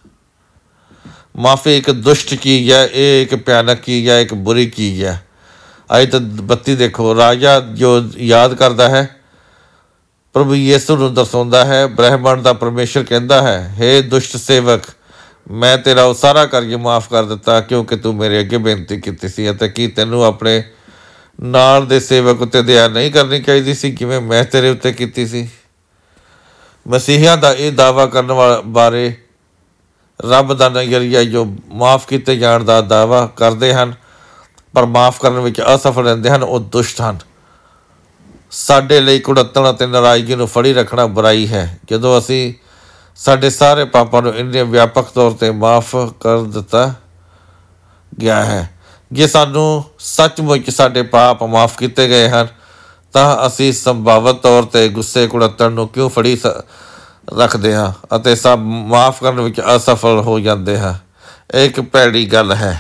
ਮਾਫ਼ੀ ਇੱਕ ਦੁਸ਼ਟ ਚੀਜ਼ ਹੈ। ਇਹ ਇੱਕ ਭਿਆਨਕ ਚੀਜ਼ ਹੈ, ਇੱਕ ਬੁਰੀ ਚੀਜ਼ ਹੈ। ਆਇਤ 32 ਦੇਖੋ, ਰਾਜਾ ਜੋ ਯਾਦ ਕਰਦਾ ਹੈ ਪ੍ਰਭੂ ਯਿਸੂ ਨੂੰ ਦਰਸਾਉਂਦਾ ਹੈ। ਬ੍ਰਹਿਮੰਡ ਦਾ ਪਰਮੇਸ਼ਰ ਕਹਿੰਦਾ ਹੈ, ਹੇ ਦੁਸ਼ਟ ਸੇਵਕ, ਮੈਂ ਤੇਰਾ ਉਹ ਸਾਰਾ ਕਰਜ਼ ਮਾਫ਼ ਕਰ ਦਿੱਤਾ ਕਿਉਂਕਿ ਤੂੰ ਮੇਰੇ ਅੱਗੇ ਬੇਨਤੀ ਕੀਤੀ ਸੀ। ਅਤੇ ਕੀ ਤੈਨੂੰ ਆਪਣੇ ਨਾਲ ਦੇ ਸੇਵਕ ਉੱਤੇ ਦਇਆ ਨਹੀਂ ਕਰਨੀ ਚਾਹੀਦੀ ਸੀ ਜਿਵੇਂ ਮੈਂ ਤੇਰੇ ਉੱਤੇ ਕੀਤੀ ਸੀ? ਮਸੀਹੀਆਂ ਦਾ ਇਹ ਦਾਅਵਾ ਕਰਨ ਬਾਰੇ ਰੱਬ ਦਾ ਨਜ਼ਰੀਆ ਜੋ ਮਾਫ਼ ਕੀਤੇ ਜਾਣ ਦਾ ਦਾਅਵਾ ਕਰਦੇ ਹਨ ਪਰ ਮਾਫ਼ ਕਰਨ ਵਿੱਚ ਅਸਫਲ ਰਹਿੰਦੇ ਹਨ, ਉਹ ਦੁਸ਼ਟ ਹਨ। ਸਾਡੇ ਲਈ ਕੁੜੱਤਣ ਅਤੇ ਨਾਰਾਜ਼ਗੀ ਨੂੰ ਫੜੀ ਰੱਖਣਾ ਬੁਰਾਈ ਹੈ। ਜਦੋਂ ਅਸੀਂ ਸਾਡੇ ਸਾਰੇ ਪਾਪਾਂ ਨੂੰ ਇੰਨੇ ਵਿਆਪਕ ਤੌਰ 'ਤੇ ਮਾਫ਼ ਕਰ ਦਿੱਤਾ ਗਿਆ ਹੈ, ਜੇ ਸਾਨੂੰ ਸੱਚਮੁੱਚ ਸਾਡੇ ਪਾਪ ਮਾਫ਼ ਕੀਤੇ ਗਏ ਹਨ ਤਾਂ ਅਸੀਂ ਸੰਭਾਵਿਤ ਤੌਰ 'ਤੇ ਗੁੱਸੇ ਕੁੜੱਤਣ ਨੂੰ ਕਿਉਂ ਫੜੀ ਰੱਖਦੇ ਹਾਂ ਅਤੇ ਸਭ ਮਾਫ਼ ਕਰਨ ਵਿੱਚ ਅਸਫਲ ਹੋ ਜਾਂਦੇ ਹਾਂ? ਇਹ ਇੱਕ ਭੈੜੀ ਗੱਲ ਹੈ।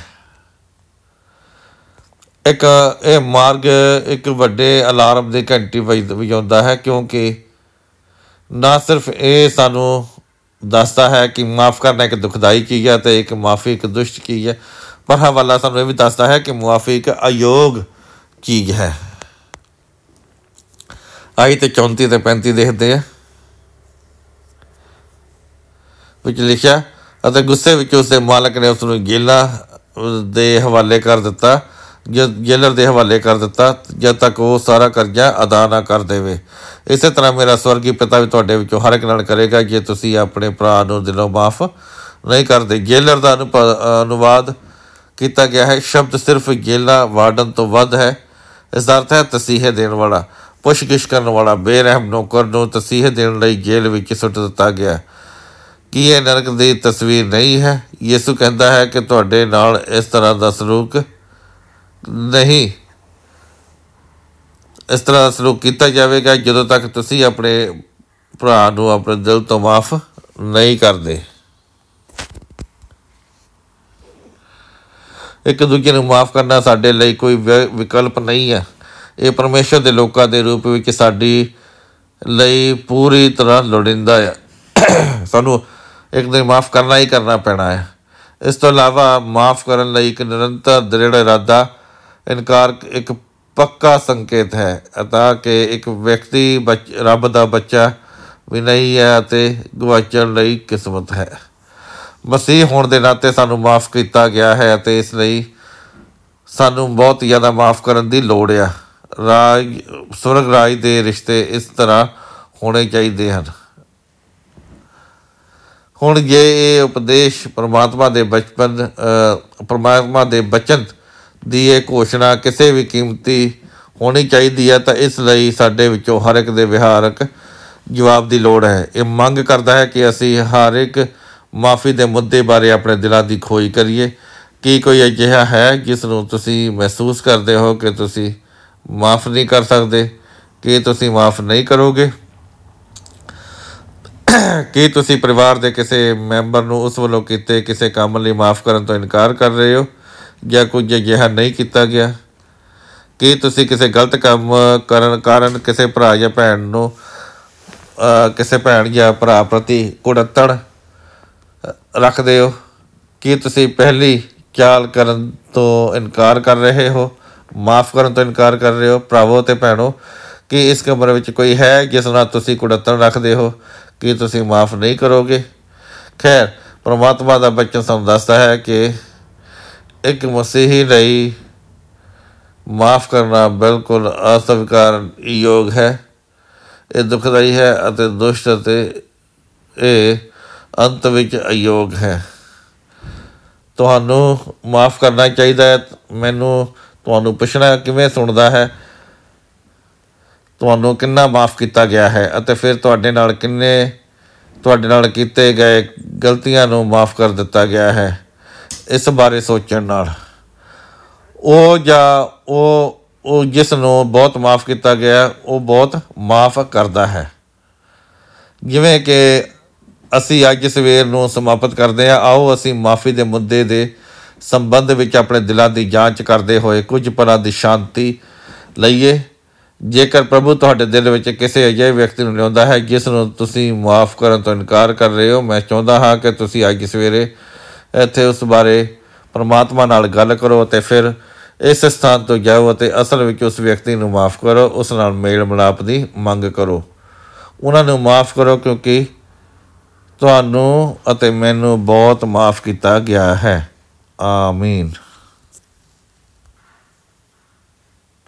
ਇਹ ਮਾਰਗ ਇੱਕ ਵੱਡੇ ਅਲਾਰਮ ਦੀ ਘੰਟੀ ਵਜਾਉਂਦਾ ਹੈ ਕਿਉਂਕਿ ਨਾ ਸਿਰਫ ਇਹ ਸਾਨੂੰ ਦੱਸਦਾ ਹੈ ਕਿ ਮਾਫ਼ ਕਰਨਾ ਇੱਕ ਦੁਖਦਾਈ ਚੀਜ਼ ਹੈ ਅਤੇ ਇੱਕ ਮਾਫ਼ੀ ਇੱਕ ਦੁਸ਼ਟ ਚੀਜ਼ ਹੈ, ਪਰ ਹਵਾਲਾ ਸਾਨੂੰ ਇਹ ਵੀ ਦੱਸਦਾ ਹੈ ਕਿ ਮੁਆਫ਼ੀ ਇੱਕ ਅਯੋਗ ਚੀਜ਼ ਹੈ। ਆਇਤ 34 ਅਤੇ 35 ਦੇਖਦੇ ਆ ਵਿੱਚ ਲਿਖਿਆ, ਅਤੇ ਗੁੱਸੇ ਵਿੱਚ ਉਸਦੇ ਮਾਲਕ ਨੇ ਉਸਨੂੰ ਜੇਲਰ ਦੇ ਹਵਾਲੇ ਕਰ ਦਿੱਤਾ ਜਦ ਤੱਕ ਉਹ ਸਾਰਾ ਕਰਜ਼ਾ ਅਦਾ ਨਾ ਕਰ ਦੇਵੇ। ਇਸੇ ਤਰ੍ਹਾਂ ਮੇਰਾ ਸਵਰਗੀ ਪਿਤਾ ਵੀ ਤੁਹਾਡੇ ਵਿੱਚੋਂ ਹਰ ਇੱਕ ਨਾਲ ਕਰੇਗਾ ਜੇ ਤੁਸੀਂ ਆਪਣੇ ਭਰਾ ਨੂੰ ਦਿਲੋਂ ਮਾਫ਼ ਨਹੀਂ ਕਰਦੇ। ਜੇਲਰ ਦਾ ਅਨੁਵਾਦ ਕੀਤਾ ਗਿਆ ਹੈ। ਸ਼ਬਦ ਸਿਰਫ ਜੇਲਾ ਵਾਰਡਨ ਤੋਂ ਵੱਧ ਹੈ। ਇਸ ਦਾ ਅਰਥ ਹੈ ਤਸੀਹੇ ਦੇਣ ਵਾਲਾ। ਪੁੱਛਗਿੱਛ ਕਰਨ ਵਾਲਾ ਬੇਰਹਿਮ ਨੌਕਰ ਨੂੰ ਤਸੀਹੇ ਦੇਣ ਲਈ ਜੇਲ੍ਹ ਵਿੱਚ ਸੁੱਟ ਦਿੱਤਾ ਗਿਆ। ਕੀ ਇਹ ਨਰਕ ਦੀ ਤਸਵੀਰ ਨਹੀਂ ਹੈ? ਯਿਸੂ ਕਹਿੰਦਾ ਹੈ ਕਿ ਤੁਹਾਡੇ ਨਾਲ ਇਸ ਤਰ੍ਹਾਂ ਦਾ ਸਲੂਕ ਕੀਤਾ ਜਾਵੇਗਾ ਜਦੋਂ ਤੱਕ ਤੁਸੀਂ ਆਪਣੇ ਭਰਾ ਨੂੰ ਆਪਣੇ ਦਿਲ ਤੋਂ ਮਾਫ਼ ਨਹੀਂ ਕਰਦੇ। ਇੱਕ ਦੂਜੇ ਨੂੰ ਮਾਫ਼ ਕਰਨਾ ਸਾਡੇ ਲਈ ਕੋਈ ਵਿਕਲਪ ਨਹੀਂ ਹੈ। ਇਹ ਪਰਮੇਸ਼ਰ ਦੇ ਲੋਕਾਂ ਦੇ ਰੂਪ ਵਿੱਚ ਸਾਡੀ ਲਈ ਪੂਰੀ ਤਰ੍ਹਾਂ ਲੋੜੀਂਦਾ ਹੈ। ਸਾਨੂੰ ਇੱਕ ਦਿਨ ਮਾਫ਼ ਕਰਨਾ ਹੀ ਕਰਨਾ ਪੈਣਾ ਹੈ। ਇਸ ਤੋਂ ਇਲਾਵਾ ਮਾਫ਼ ਕਰਨ ਲਈ ਇੱਕ ਨਿਰੰਤਰ ਦ੍ਰਿੜ ਇਰਾਦਾ ਇਨਕਾਰ ਇੱਕ ਪੱਕਾ ਸੰਕੇਤ ਹੈ ਤਾਂ ਕਿ ਇੱਕ ਵਿਅਕਤੀ ਰੱਬ ਦਾ ਬੱਚਾ ਵੀ ਨਹੀਂ ਹੈ ਅਤੇ ਗਵਾਚਣ ਲਈ ਕਿਸਮਤ ਹੈ। ਮਸੀਹ ਹੋਣ ਦੇ ਨਾਤੇ ਸਾਨੂੰ ਮਾਫ਼ ਕੀਤਾ ਗਿਆ ਹੈ ਅਤੇ ਇਸ ਲਈ ਸਾਨੂੰ ਬਹੁਤ ਜ਼ਿਆਦਾ ਮਾਫ਼ ਕਰਨ ਦੀ ਲੋੜ ਆ। ਸਵਰਗ ਰਾਜ ਦੇ ਰਿਸ਼ਤੇ ਇਸ ਤਰ੍ਹਾਂ ਹੋਣੇ ਚਾਹੀਦੇ ਹਨ। ਹੁਣ ਜੇ ਇਹ ਉਪਦੇਸ਼ ਪਰਮਾਤਮਾ ਦੇ ਬਚਨ ਦੀ ਇਹ ਘੋਸ਼ਣਾ ਕਿਸੇ ਵੀ ਕੀਮਤੀ ਹੋਣੀ ਚਾਹੀਦੀ ਹੈ ਤਾਂ ਇਸ ਲਈ ਸਾਡੇ ਵਿੱਚੋਂ ਹਰ ਇੱਕ ਦੇ ਵਿਹਾਰਕ ਜਵਾਬ ਦੀ ਲੋੜ ਹੈ। ਇਹ ਮੰਗ ਕਰਦਾ ਹੈ ਕਿ ਅਸੀਂ ਹਰ ਇੱਕ ਮਾਫੀ ਦੇ ਮੁੱਦੇ ਬਾਰੇ ਆਪਣੇ ਦਿਲਾਂ ਦੀ ਖੋਜ ਕਰੀਏ। ਕੀ ਕੋਈ ਅਜਿਹਾ ਹੈ ਜਿਸ ਨੂੰ ਤੁਸੀਂ ਮਹਿਸੂਸ ਕਰਦੇ ਹੋ ਕਿ ਤੁਸੀਂ ਮਾफ़ ਨਹੀਂ ਕਰ ਸਕਦੇ? ਕੀ ਤੁਸੀਂ ਮਾफ़ ਨਹੀਂ ਕਰੋਗੇ? ਕੀ ਤੁਸੀਂ ਪਰਿਵਾਰ ਦੇ ਕਿਸੇ ਮੈਂਬਰ ਨੂੰ ਉਸ ਵੱਲੋਂ ਕੀਤੇ ਕਿਸੇ ਕੰਮ ਲਈ ਮਾफ़ ਕਰਨ ਤੋਂ ਇਨਕਾਰ ਕਰ ਰਹੇ ਹੋ, ਜਾਂ ਕੁਝ ਅਜਿਹਾ ਨਹੀਂ ਕੀਤਾ ਗਿਆ? ਕੀ ਤੁਸੀਂ ਕਿਸੇ ਗਲਤ ਕੰਮ ਕਰਨ ਕਾਰਨ ਕਿਸੇ ਭਰਾ ਜਾਂ ਭੈਣ ਨੂੰ ਕਿਸੇ ਭੈਣ ਜਾਂ ਭਰਾ ਪ੍ਰਤੀ ਕੁੜੱਤਣ ਰੱਖਦੇ ਹੋ? ਕੀ ਤੁਸੀਂ ਪਹਿਲੀ ਚਾਲ ਕਰਨ ਤੋਂ ਇਨਕਾਰ ਕਰ ਰਹੇ ਹੋ, ਮਾफ़ ਕਰਨ ਤੋਂ ਇਨਕਾਰ ਕਰ ਰਹੇ ਹੋ? ਭਰਾਵੋ ਅਤੇ ਭੈਣੋ, ਕੀ ਇਸ ਕਮਰੇ ਵਿੱਚ ਕੋਈ ਹੈ ਜਿਸ ਨਾਲ ਤੁਸੀਂ ਕੁੜੱਤਣ ਰੱਖਦੇ ਹੋ? ਕੀ ਤੁਸੀਂ ਮਾफ़ ਨਹੀਂ ਕਰੋਗੇ? ਖੈਰ, ਪਰਮਾਤਮਾ ਦਾ ਬਚਨ ਸਾਨੂੰ ਦੱਸਦਾ ਹੈ ਕਿ ਇੱਕ ਮਸੀਹੀ ਲਈ ਮਾफ़ ਕਰਨਾ ਬਿਲਕੁਲ ਅਸਵੀਕਾਰਯੋਗ ਹੈ। ਇਹ ਦੁਖਦਾਈ ਹੈ ਅਤੇ ਦੁਸ਼ਟ, ਅਤੇ ਇਹ ਅੰਤ ਵਿੱਚ ਅਯੋਗ ਹੈ। ਤੁਹਾਨੂੰ ਮਾफ़ ਕਰਨਾ ਚਾਹੀਦਾ ਹੈ। ਮੈਨੂੰ ਤੁਹਾਨੂੰ ਪੁੱਛਣਾ ਕਿਵੇਂ ਸੁਣਦਾ ਹੈ? ਤੁਹਾਨੂੰ ਕਿੰਨਾ ਮਾफ़ ਕੀਤਾ ਗਿਆ ਹੈ, ਅਤੇ ਫਿਰ ਤੁਹਾਡੇ ਨਾਲ ਕੀਤੇ ਗਏ ਗਲਤੀਆਂ ਨੂੰ ਮਾफ़ ਕਰ ਦਿੱਤਾ ਗਿਆ ਹੈ? ਇਸ ਬਾਰੇ ਸੋਚਣ ਨਾਲ ਉਹ ਜਿਸ ਨੂੰ ਬਹੁਤ ਮਾफ़ ਕੀਤਾ ਗਿਆ, ਉਹ ਬਹੁਤ ਮਾफ़ ਕਰਦਾ ਹੈ। ਜਿਵੇਂ ਕਿ ਅਸੀਂ ਅੱਜ ਸਵੇਰ ਨੂੰ ਸਮਾਪਤ ਕਰਦੇ ਹਾਂ, ਆਓ ਅਸੀਂ ਮਾफ़ੀ ਦੇ ਮੁੱਦੇ ਦੇ ਸੰਬੰਧ ਵਿੱਚ ਆਪਣੇ ਦਿਲਾਂ ਦੀ ਜਾਂਚ ਕਰਦੇ ਹੋਏ ਕੁਝ ਪਲਾਂ ਦੀ ਸ਼ਾਂਤੀ ਲਈਏ। ਜੇਕਰ ਪ੍ਰਭੂ ਤੁਹਾਡੇ ਦਿਲ ਵਿੱਚ ਕਿਸੇ ਅਜਿਹੇ ਵਿਅਕਤੀ ਨੂੰ ਲਿਆਉਂਦਾ ਹੈ ਜਿਸ ਨੂੰ ਤੁਸੀਂ ਮਾफ़ ਕਰਨ ਤੋਂ ਇਨਕਾਰ ਕਰ ਰਹੇ ਹੋ, ਮੈਂ ਚਾਹੁੰਦਾ ਹਾਂ ਕਿ ਤੁਸੀਂ ਅੱਜ ਸਵੇਰੇ ਇੱਥੇ ਉਸ ਬਾਰੇ ਪਰਮਾਤਮਾ ਨਾਲ ਗੱਲ ਕਰੋ, ਅਤੇ ਫਿਰ ਇਸ ਸਥਾਨ ਤੋਂ ਜਾਓ ਅਤੇ ਅਸਲ ਵਿੱਚ ਉਸ ਵਿਅਕਤੀ ਨੂੰ ਮਾफ़ ਕਰੋ। ਉਸ ਨਾਲ ਮੇਲ ਮਿਲਾਪ ਦੀ ਮੰਗ ਕਰੋ। ਉਹਨਾਂ ਨੂੰ ਮਾफ़ ਕਰੋ, ਕਿਉਂਕਿ ਤੁਹਾਨੂੰ ਅਤੇ ਮੈਨੂੰ ਬਹੁਤ ਮਾफ़ ਕੀਤਾ ਗਿਆ ਹੈ। ਆਮੀਨ।